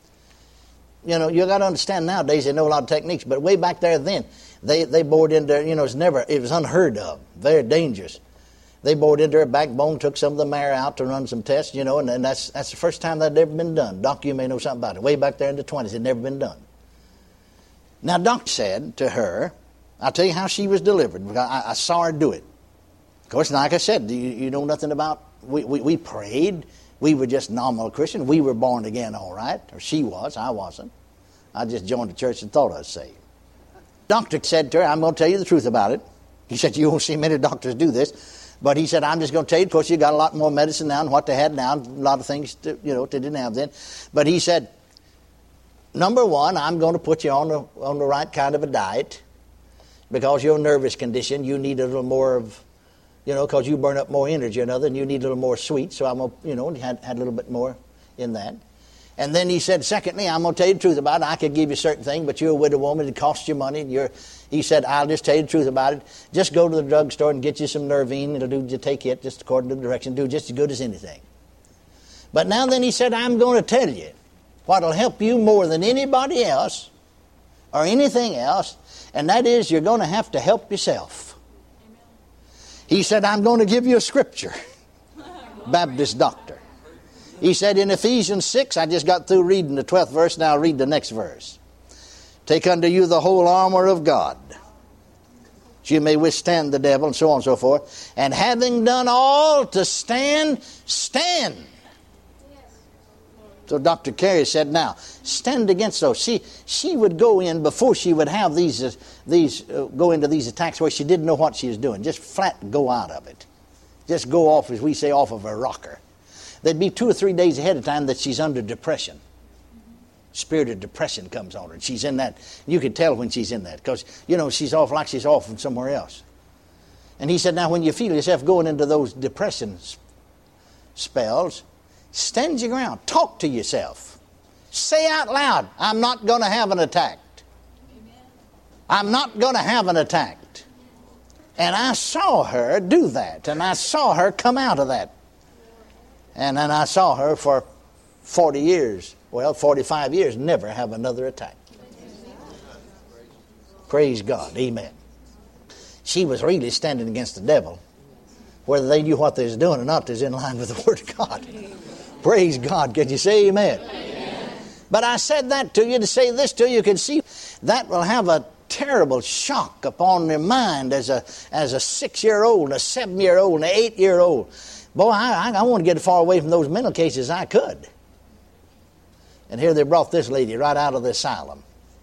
you got to understand nowadays they know a lot of techniques, but way back there then, they bored into, it was unheard of, very dangerous. They bored into her backbone, took some of the marrow out to run some tests, and that's the first time that had ever been done. Doc, you may know something about it. Way back there in the 20s, it had never been done. Now, Doc said to her, I'll tell you how she was delivered. I saw her do it. Of course, like I said, you know nothing about, we prayed. We were just normal Christians. We were born again, all right. Or she was, I wasn't. I just joined the church and thought I was saved. Doctor said to her, I'm going to tell you the truth about it. He said, you won't see many doctors do this. But he said, I'm just going to tell you, of course, you got a lot more medicine now than what they had now. A lot of things, they didn't have then. But he said, number one, I'm going to put you on the right kind of a diet. Because your nervous condition, you need a little more of, because you burn up more energy or another, and you need a little more sweet. So I'm going to, had a little bit more in that. And then he said, secondly, I'm going to tell you the truth about it. I could give you certain things, but you're a widow woman. It costs you money. And he said, I'll just tell you the truth about it. Just go to the drugstore and get you some Nervine. It'll do, you take it just according to the direction. Do just as good as anything. But now then he said, I'm going to tell you what will help you more than anybody else or anything else, and that is you're going to have to help yourself. Amen. He said, I'm going to give you a scripture. Baptist doctor. He said in Ephesians 6, I just got through reading the 12th verse, now I'll read the next verse. Take unto you the whole armor of God, that you may withstand the devil, and so on and so forth. And having done all to stand, stand. So Dr. Carey said, now, stand against those. She would go in before she would have go into these attacks where she didn't know what she was doing. Just flat go out of it. Just go off, as we say, off of a rocker. There'd be 2 or 3 days ahead of time that she's under depression. Spirit of depression comes on her, and she's in that. You can tell when she's in that because, she's off like she's off from somewhere else. And he said, now, when you feel yourself going into those depression spells, stand your ground. Talk to yourself. Say out loud, I'm not going to have an attack. I'm not going to have an attack. And I saw her do that, and I saw her come out of that. And then I saw her for 45 years, never have another attack. Praise God. Amen. She was really standing against the devil. Whether they knew what they was doing or not, is in line with the Word of God. Praise God. Can you say amen? Amen? But I said that to you to say this to you. You can see that will have a terrible shock upon their mind as a 6-year-old, a 7-year-old, an 8-year-old. Boy, I want to get as far away from those mental cases as I could. And here they brought this lady right out of the asylum.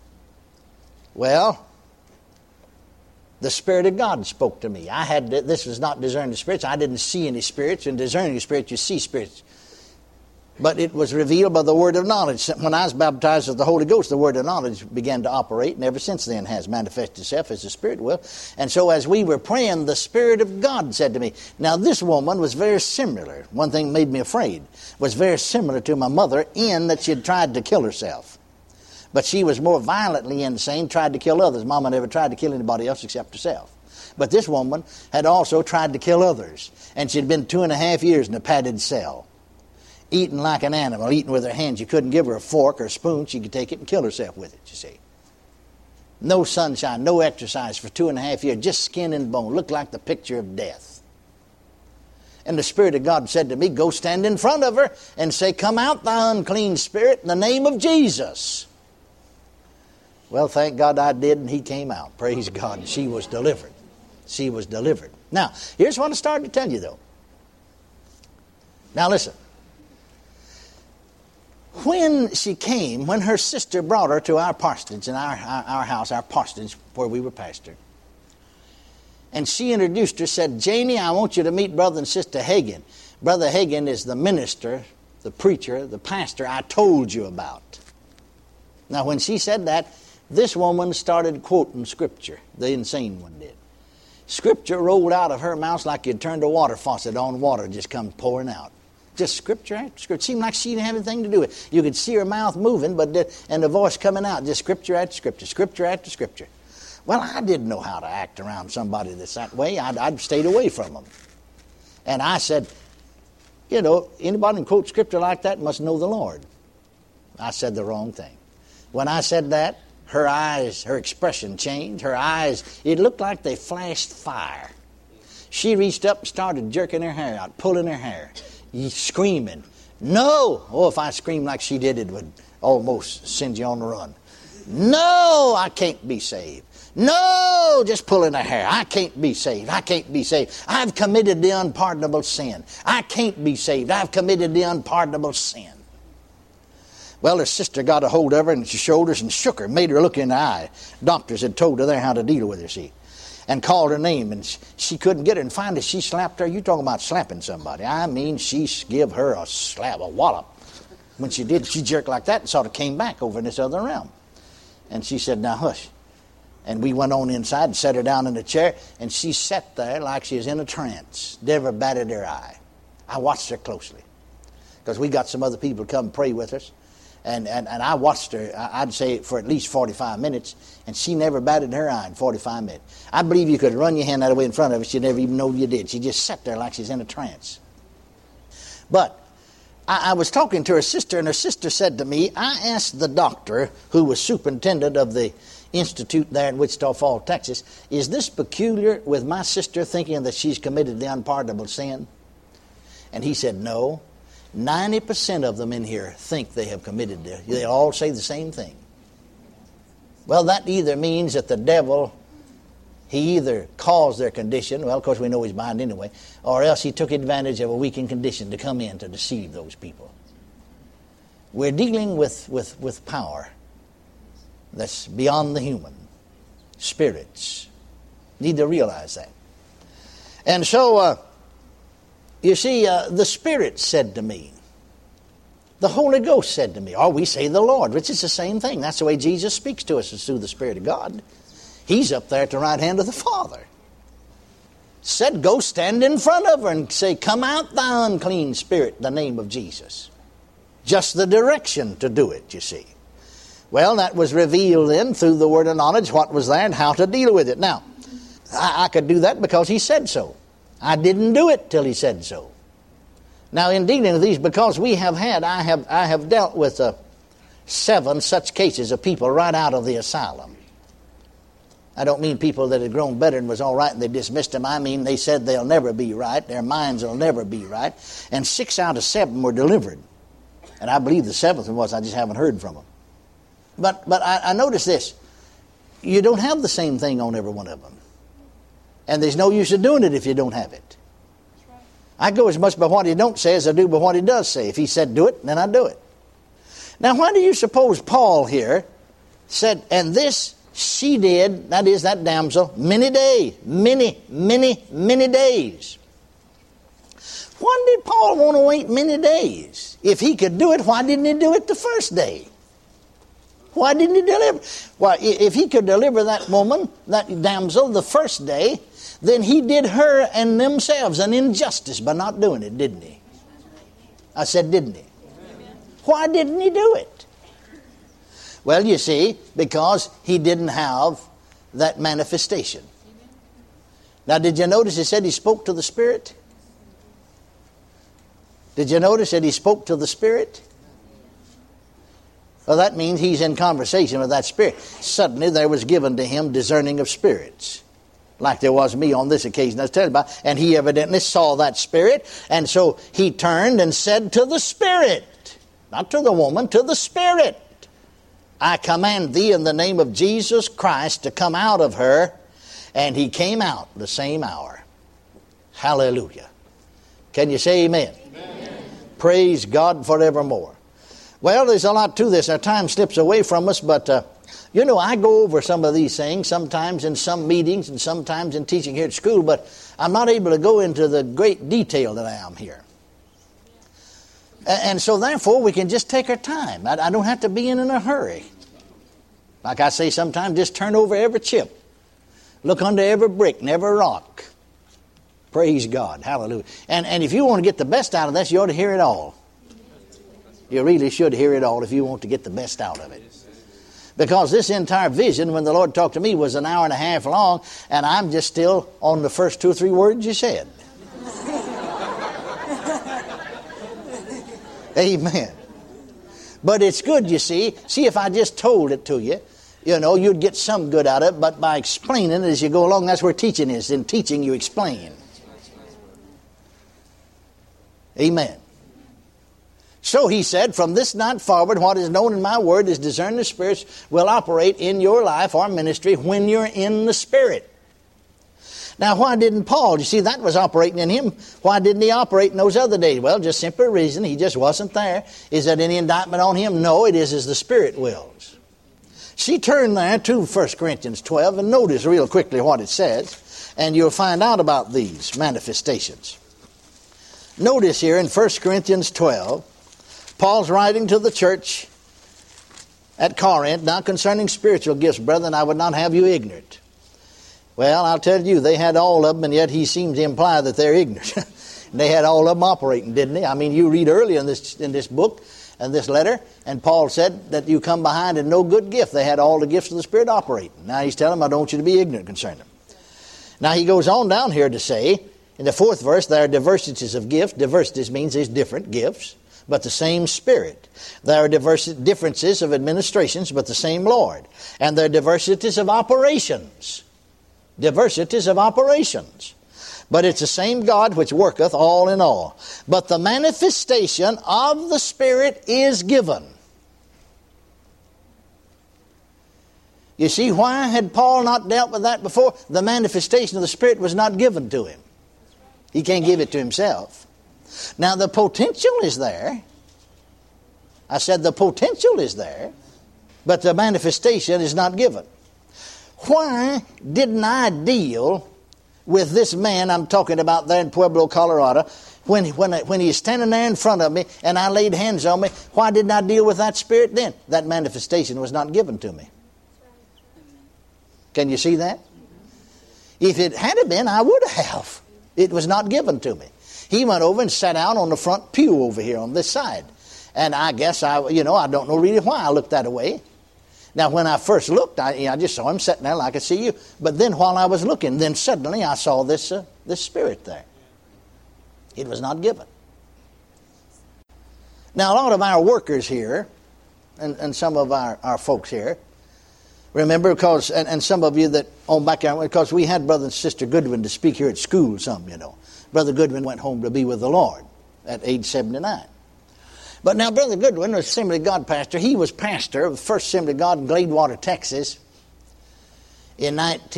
Well, the Spirit of God spoke to me. This was not discerning spirits. I didn't see any spirits. In discerning spirits, you see spirits. But it was revealed by the word of knowledge. When I was baptized with the Holy Ghost, the word of knowledge began to operate, and ever since then has manifested itself as the Spirit will. And so as we were praying, the Spirit of God said to me, now this woman was very similar. One thing made me afraid, was very similar to my mother in that she had tried to kill herself. But she was more violently insane, tried to kill others. Mama never tried to kill anybody else except herself. But this woman had also tried to kill others. And she'd been 2.5 years in a padded cell. Eating like an animal, eating with her hands. You couldn't give her a fork or a spoon. She could take it and kill herself with it, you see. No sunshine, no exercise for 2.5 years, just skin and bone. Looked like the picture of death. And the Spirit of God said to me, go stand in front of her and say, come out, thou unclean spirit, in the name of Jesus. Well, thank God I did, and he came out. Praise God. And she was delivered. She was delivered. Now, here's what I started to tell you, though. Now, listen. When she came, when her sister brought her to our parsonage, in our house, our parsonage, where we were pastored, and she introduced her, said, Janie, I want you to meet Brother and Sister Hagin. Brother Hagin is the minister, the preacher, the pastor I told you about. Now, when she said that, this woman started quoting Scripture. The insane one did. Scripture rolled out of her mouth like you'd turned a water faucet on, water just come pouring out. Just Scripture after Scripture. It seemed like she didn't have anything to do with it. You could see her mouth moving, and the voice coming out. Just Scripture after Scripture, Scripture after Scripture. Well, I didn't know how to act around somebody that's that way. I'd stayed away from them. And I said, you know, anybody can quote Scripture like that must know the Lord. I said the wrong thing. When I said that, her eyes, her expression changed. Her eyes, it looked like they flashed fire. She reached up and started jerking her hair out, pulling her hair, screaming, no! Oh, if I screamed like she did, it would almost send you on the run. No, I can't be saved. No, just pulling her hair. I can't be saved. I can't be saved. I've committed the unpardonable sin. I can't be saved. I've committed the unpardonable sin. Well, her sister got a hold of her and she shoulders and shook her, made her look in the eye. Doctors had told her there how to deal with her, see, and called her name, and she couldn't get her. And finally, she slapped her. You talking about slapping somebody? I mean, she give her a slap, a wallop. When she did, she jerked like that and sort of came back over in this other realm. And she said, "Now hush." And we went on inside and set her down in a chair, and she sat there like she was in a trance, never batted her eye. I watched her closely because we got some other people to come pray with us. And I watched her, I'd say, for at least 45 minutes, and she never batted her eye in 45 minutes. I believe you could run your hand that way in front of her, she'd never even know you did. She just sat there like she's in a trance. But I was talking to her sister, and her sister said to me, I asked the doctor, who was superintendent of the institute there in Wichita Falls, Texas, is this peculiar with my sister thinking that she's committed the unpardonable sin? And he said, no. 90% of them in here think they have committed it. They all say the same thing. Well, that either means that the devil, he either caused their condition, well, of course we know he's bound anyway, or else he took advantage of a weakened condition to come in to deceive those people. We're dealing with power that's beyond the human. Spirits. Need to realize that. And so, you see, the Spirit said to me, the Holy Ghost said to me, or we say the Lord, which is the same thing. That's the way Jesus speaks to us, is through the Spirit of God. He's up there at the right hand of the Father. Said, go stand in front of her and say, come out, thou unclean spirit, in the name of Jesus. Just the direction to do it, you see. Well, that was revealed then through the word of knowledge, what was there and how to deal with it. Now, I could do that because he said so. I didn't do it till he said so. Now, in dealing with these, because I have dealt with 7 such cases of people right out of the asylum. I don't mean people that had grown better and was all right and they dismissed them. I mean they said they'll never be right, their minds will never be right. And 6 out of 7 were delivered. And I believe the 7th one was, I just haven't heard from them. But I noticed this. You don't have the same thing on every one of them. And there's no use of doing it if you don't have it. I go as much by what he don't say as I do by what he does say. If he said do it, then I do it. Now, why do you suppose Paul here said, and this she did, that is, that damsel, many days. Why did Paul want to wait many days? If he could do it, why didn't he do it the first day? Why didn't he deliver? Well, if he could deliver that woman, that damsel, the first day, then he did her and themselves an injustice by not doing it, didn't he? I said, didn't he? Why didn't he do it? Well, you see, because he didn't have that manifestation. Now, did you notice he said he spoke to the Spirit? Did you notice that he spoke to the Spirit? Well, that means he's in conversation with that spirit. Suddenly there was given to him discerning of spirits, like there was me on this occasion I was telling you about. And he evidently saw that spirit, and so he turned and said to the spirit, not to the woman, to the spirit, I command thee in the name of Jesus Christ to come out of her. And he came out the same hour. Hallelujah. Can you say amen? Amen. Praise God forevermore. Well, there's a lot to this. Our time slips away from us, but I go over some of these things, sometimes in some meetings and sometimes in teaching here at school, but I'm not able to go into the great detail that I am here. And so therefore we can just take our time. I don't have to be in a hurry. Like I say sometimes, just turn over every chip. Look under every brick and every rock. Praise God. Hallelujah. And if you want to get the best out of this, you ought to hear it all. You really should hear it all if you want to get the best out of it. Because this entire vision, when the Lord talked to me, was an hour and a half long, and I'm just still on the first 2 or 3 words you said. Amen. But it's good, you see. See, if I just told it to you, you'd get some good out of it, but by explaining it as you go along, that's where teaching is. In teaching, you explain. Amen. So he said, from this night forward, what is known in my word is discern the spirits will operate in your life or ministry when you're in the Spirit. Now, why didn't Paul? You see, that was operating in him. Why didn't he operate in those other days? Well, just simple reason. He just wasn't there. Is that any indictment on him? No, it is as the Spirit wills. See, turn there to 1 Corinthians 12 and notice real quickly what it says, and you'll find out about these manifestations. Notice here in 1 Corinthians 12, Paul's writing to the church at Corinth, now concerning spiritual gifts, brethren, I would not have you ignorant. Well, I'll tell you, they had all of them, and yet he seems to imply that they're ignorant. They had all of them operating, didn't they? I mean, you read earlier in this book and this letter, and Paul said that you come behind in no good gift. They had all the gifts of the Spirit operating. Now he's telling them, I don't want you to be ignorant concerning them. Now he goes on down here to say, in the 4th verse, there are diversities of gifts. Diversities means there's different gifts, but the same Spirit. There are differences of administrations, but the same Lord. And there are diversities of operations. Diversities of operations. But it's the same God which worketh all in all. But the manifestation of the Spirit is given. You see, why had Paul not dealt with that before? The manifestation of the Spirit was not given to him. He can't give it to himself. Now the potential is there. I said the potential is there, but the manifestation is not given. Why didn't I deal with this man I'm talking about there in Pueblo, Colorado, when he's standing there in front of me and I laid hands on me? Why didn't I deal with that spirit then? That manifestation was not given to me. Can you see that? If it had been, I would have. It was not given to me. He went over and sat down on the front pew over here on this side. And I guess I don't know really why I looked that way. Now, when I first looked, I just saw him sitting there like I see you. But then while I was looking, then suddenly I saw this spirit there. It was not given. Now, a lot of our workers here, and some of our folks here, remember, because, and some of you that on back there, because we had Brother and Sister Goodwin to speak here at school some, Brother Goodwin went home to be with the Lord at age 79. But now Brother Goodwin was Assembly of God pastor. He was pastor of the First Assembly of God in Gladewater, Texas in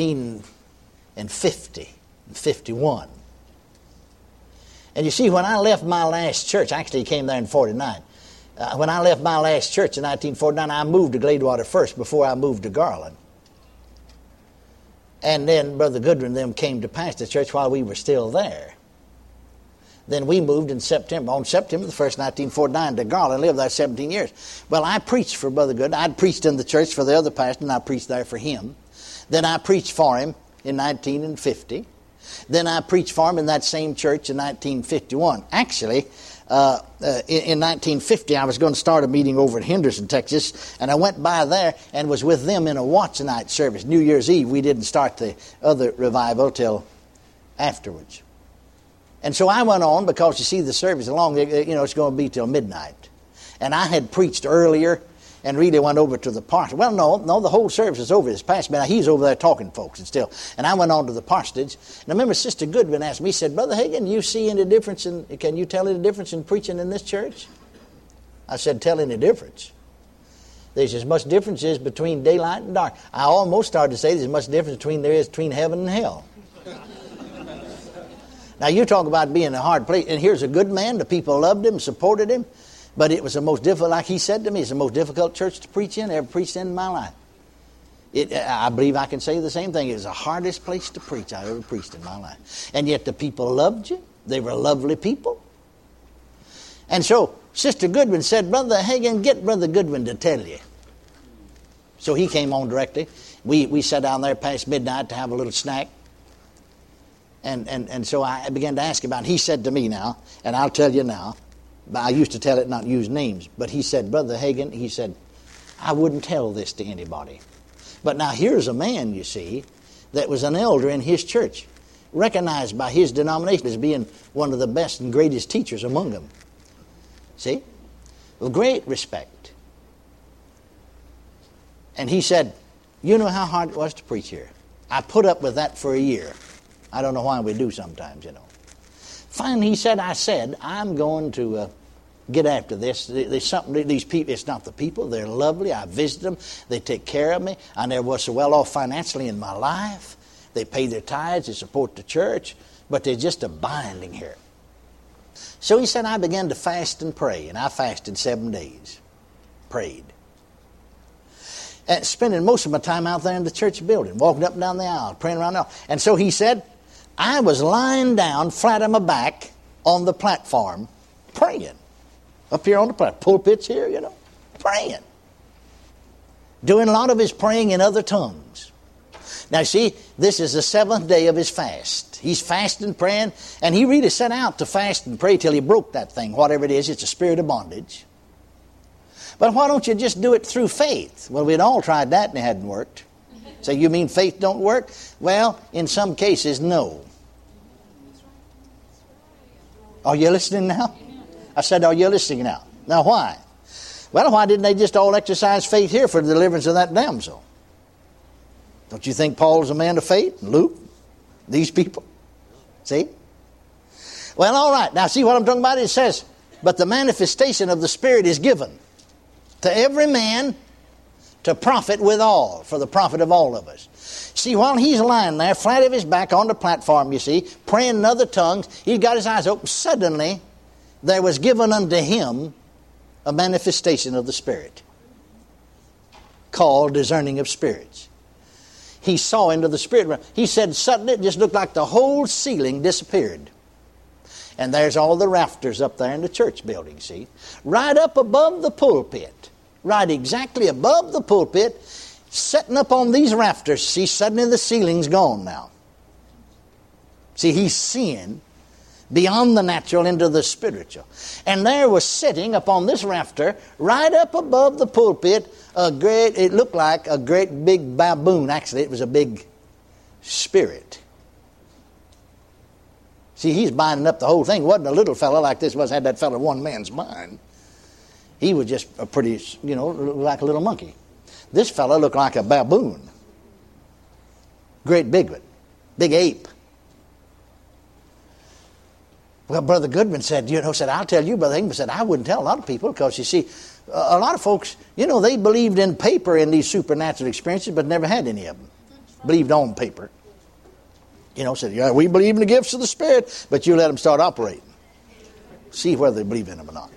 1950, 51. And you see, when I left my last church, actually he came there in 49. When I left my last church in 1949, I moved to Gladewater first before I moved to Garland. And then Brother Goodwin and them came to pastor the church while we were still there. Then we moved in September, on September the 1st, 1949, to Garland, lived there 17 years. Well, I preached for Brother Goodwin. I'd preached in the church for the other pastor, and I preached there for him. Then I preached for him in 1950. Then I preached for him in that same church in 1951. Actually, in 1950, I was going to start a meeting over in Henderson, Texas, and I went by there and was with them in a watch night service. New Year's Eve, we didn't start the other revival till afterwards. And so I went on because, you see, the service along, it's going to be till midnight. And I had preached earlier, and really went over to the parsonage. Well, no, the whole service is over. It's past midnight. He's over there talking to folks and still. And I went on to the parsonage. And I remember Sister Goodwin asked me, he said, Brother Hagin, can you tell any difference in preaching in this church? I said, tell any difference? There's as much differences between daylight and dark. I almost started to say there's as much difference between heaven and hell. Now, you talk about being a hard place. And here's a good man. The people loved him, supported him. But it was the most difficult, like he said to me, it's the most difficult church to preach in, ever preached in my life. I believe I can say the same thing. It was the hardest place to preach I ever preached in my life. And yet the people loved you. They were lovely people. And so Sister Goodwin said, Brother Hagin, get Brother Goodwin to tell you. So he came on directly. We sat down there past midnight to have a little snack. And so I began to ask about it. He said to me now, and I'll tell you now, I used to tell it, not use names, but he said, Brother Hagin, he said, I wouldn't tell this to anybody. But now here's a man, you see, that was an elder in his church, recognized by his denomination as being one of the best and greatest teachers among them. See? With great respect. And he said, you know how hard it was to preach here. I put up with that for a year. I don't know why we do sometimes, you know. Finally, he said, I'm going to get after this. There's something, these people, it's not the people. They're lovely. I visit them. They take care of me. I never was so well off financially in my life. They pay their tithes. They support the church. But they're just a binding here. So he said, I began to fast and pray. And I fasted 7 days. Prayed. And spending most of my time out there in the church building, walking up and down the aisle, praying around the aisle. And so he said, I was lying down flat on my back on the platform, praying. Up here on the platform, pulpits here, you know, praying. Doing a lot of his praying in other tongues. Now see, this is the 7th day of his fast. He's fasting, praying, and he really set out to fast and pray till he broke that thing, whatever it is. It's a spirit of bondage. But why don't you just do it through faith? Well, we'd all tried that and it hadn't worked. So you mean faith don't work? Well, in some cases, no. Are you listening now? I said, are you listening now? Now why? Well, why didn't they just all exercise faith here for the deliverance of that damsel? Don't you think Paul's a man of faith? Luke? These people? See? Well, all right. Now see what I'm talking about? It says, but the manifestation of the Spirit is given to every man to profit withal, for the profit of all of us. See, while he's lying there, flat of his back on the platform, you see, praying in other tongues, he's got his eyes open. Suddenly, there was given unto him a manifestation of the Spirit, called discerning of spirits. He saw into the spirit realm. He said suddenly it just looked like the whole ceiling disappeared. And there's all the rafters up there in the church building, see? Right up above the pulpit. Right exactly above the pulpit, sitting up on these rafters. See, suddenly the ceiling's gone now. See, he's seeing beyond the natural into the spiritual. And there was sitting upon this rafter, right up above the pulpit, it looked like a great big baboon. Actually, it was a big spirit. See, he's binding up the whole thing. It wasn't a little fellow like this had that fellow one man's mind. He was just a pretty, like a little monkey. This fellow looked like a baboon. Great big one. Big ape. Well, Brother Goodwin said, I'll tell you, Brother Hagin said, I wouldn't tell a lot of people because, you see, a lot of folks, they believed in paper in these supernatural experiences but never had any of them. Believed on paper. Said, yeah, we believe in the gifts of the Spirit, but you let them start operating. See whether they believe in them or not.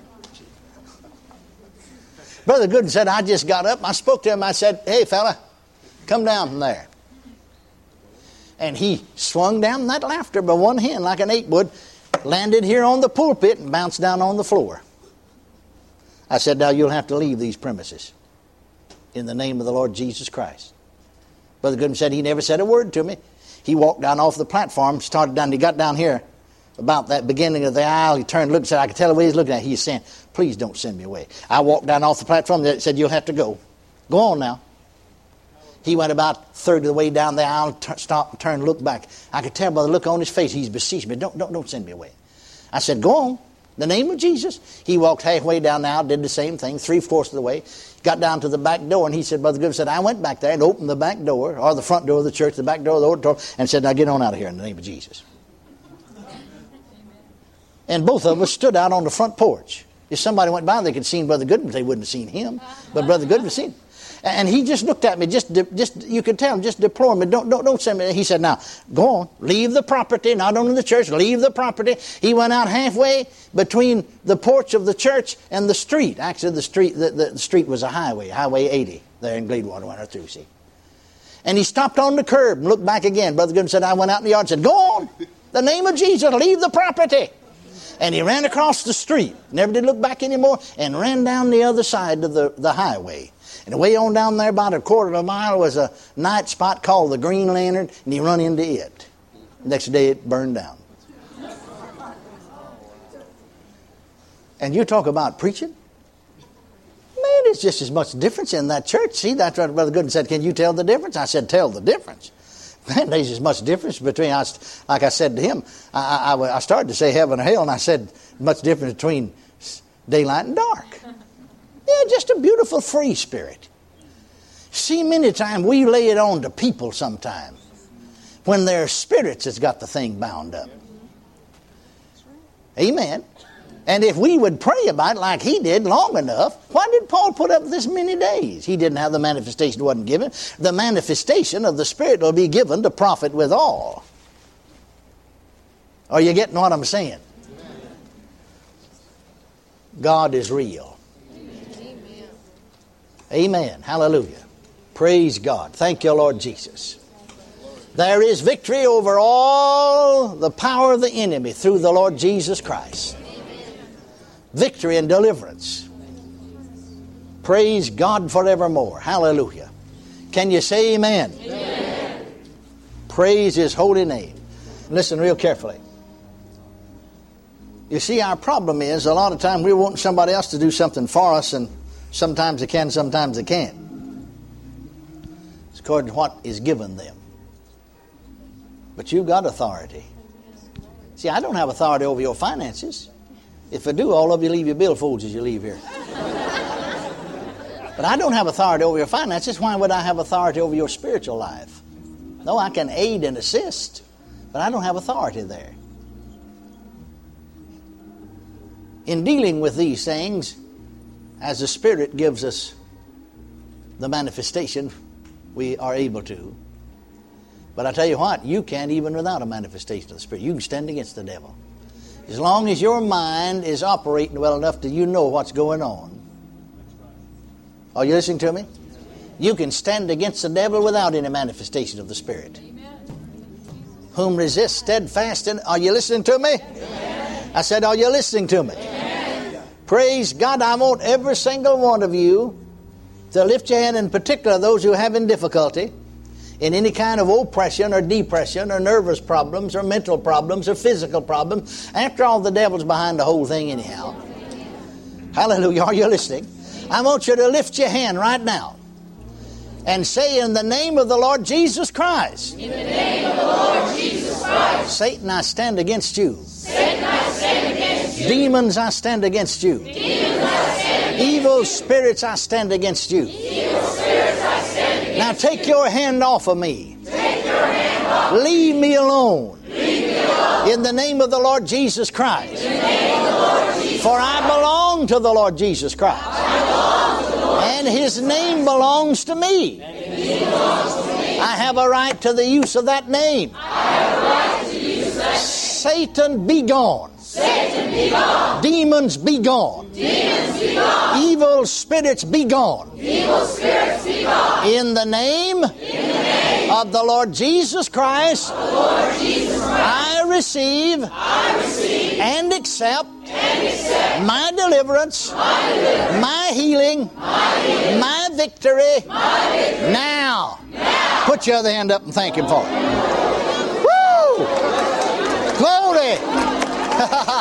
Brother Goodwin said, I just got up, I spoke to him, I said, hey fella, come down from there. And he swung down that rafter by one hand like an ape would, landed here on the pulpit and bounced down on the floor. I said, now you'll have to leave these premises in the name of the Lord Jesus Christ. Brother Goodwin said he never said a word to me. He walked down off the platform, started down, he got down here about that beginning of the aisle. He turned, looked, said, I could tell the way he's looking at it. He's saying, please don't send me away. I walked down off the platform, they said, you'll have to go. Go on now. He went about a third of the way down the aisle, stopped, turned, looked back. I could tell by the look on his face, he's beseeching me, don't send me away. I said, go on. The name of Jesus. He walked halfway down the aisle, did the same thing, 3/4 of the way. Got down to the back door, and he said, Brother Goodman said, I went back there and opened the back door, or the front door of the church, the back door of the auditorium, and said, now get on out of here in the name of Jesus. And both of us stood out on the front porch. If somebody went by, they could have seen Brother Goodman. They wouldn't have seen him, but Brother Goodman seen him. And he just looked at me, just you could tell him, just deplore me. Don't send me. He said, now, go on, leave the property, not only the church, leave the property. He went out halfway between the porch of the church and the street. Actually, the street was a highway, Highway 80, there in Gladewater, went right through, see. And he stopped on the curb and looked back again. Brother Goodman said, I went out in the yard and said, go on, the name of Jesus, leave the property. And he ran across the street, never did look back anymore, and ran down the other side of the highway. And way on down there, about a quarter of a mile, was a night spot called the Green Lantern, and he run into it. Next day, it burned down. And you talk about preaching? Man, there's just as much difference in that church. See, that's what Brother Goodman said, can you tell the difference? I said, tell the difference. Man, there's as much difference between, like I said to him, I started to say heaven or hell, and I said, much difference between daylight and dark. Yeah, just a beautiful free spirit. See, many times we lay it on to people sometime when their spirits has got the thing bound up. Amen. And if we would pray about it like he did long enough, why did Paul put up this many days? He didn't have the manifestation, wasn't given. The manifestation of the Spirit will be given to profit withal. Are you getting what I'm saying? God is real. Amen. Hallelujah. Praise God. Thank you, Lord Jesus. There is victory over all the power of the enemy through the Lord Jesus Christ. Victory and deliverance. Praise God forevermore. Hallelujah. Can you say amen? Amen. Praise His holy name. Listen real carefully. You see, our problem is a lot of times we want somebody else to do something for us, and sometimes they can, sometimes they can't. It's according to what is given them. But you've got authority. See, I don't have authority over your finances. If I do, all of you leave your billfolds as you leave here. But I don't have authority over your finances. Why would I have authority over your spiritual life? No, I can aid and assist, but I don't have authority there. In dealing with these things, as the Spirit gives us the manifestation, we are able to. But I tell you what, you can't even without a manifestation of the Spirit. You can stand against the devil. As long as your mind is operating well enough that you know what's going on. Are you listening to me? You can stand against the devil without any manifestation of the Spirit. Whom resist steadfast in... Are you listening to me? I said, are you listening to me? Praise God. I want every single one of you to lift your hand, in particular those who are having difficulty in any kind of oppression or depression or nervous problems or mental problems or physical problems. After all, the devil's behind the whole thing anyhow. Hallelujah. Are you listening? I want you to lift your hand right now and say, in the name of the Lord Jesus Christ. In the name of the Lord Jesus Christ. Satan, I stand against you. Satan, I stand against you. Demons, I stand against you. Demons, I stand against Evil spirits, I stand against you. Evil spirits, I stand against Now take your hand off of me. Take your hand off. Leave me alone. Leave me alone. In the name of the Lord Jesus Christ. In the name of the Lord Jesus. For I belong to the Lord Jesus Christ. I belong to the Lord. And His name belongs to me. He belongs to me. I have a right to the use of that name. I have a right to the use of that name. Satan, be gone. Satan, be gone. Demons, be gone. Demons, be gone. Evil spirits, be gone. Evil spirits, be gone. In the name of the Lord Jesus Christ, I receive and accept my deliverance, my healing, my victory. Now, put your other hand up and thank Him for it. Woo! Glory!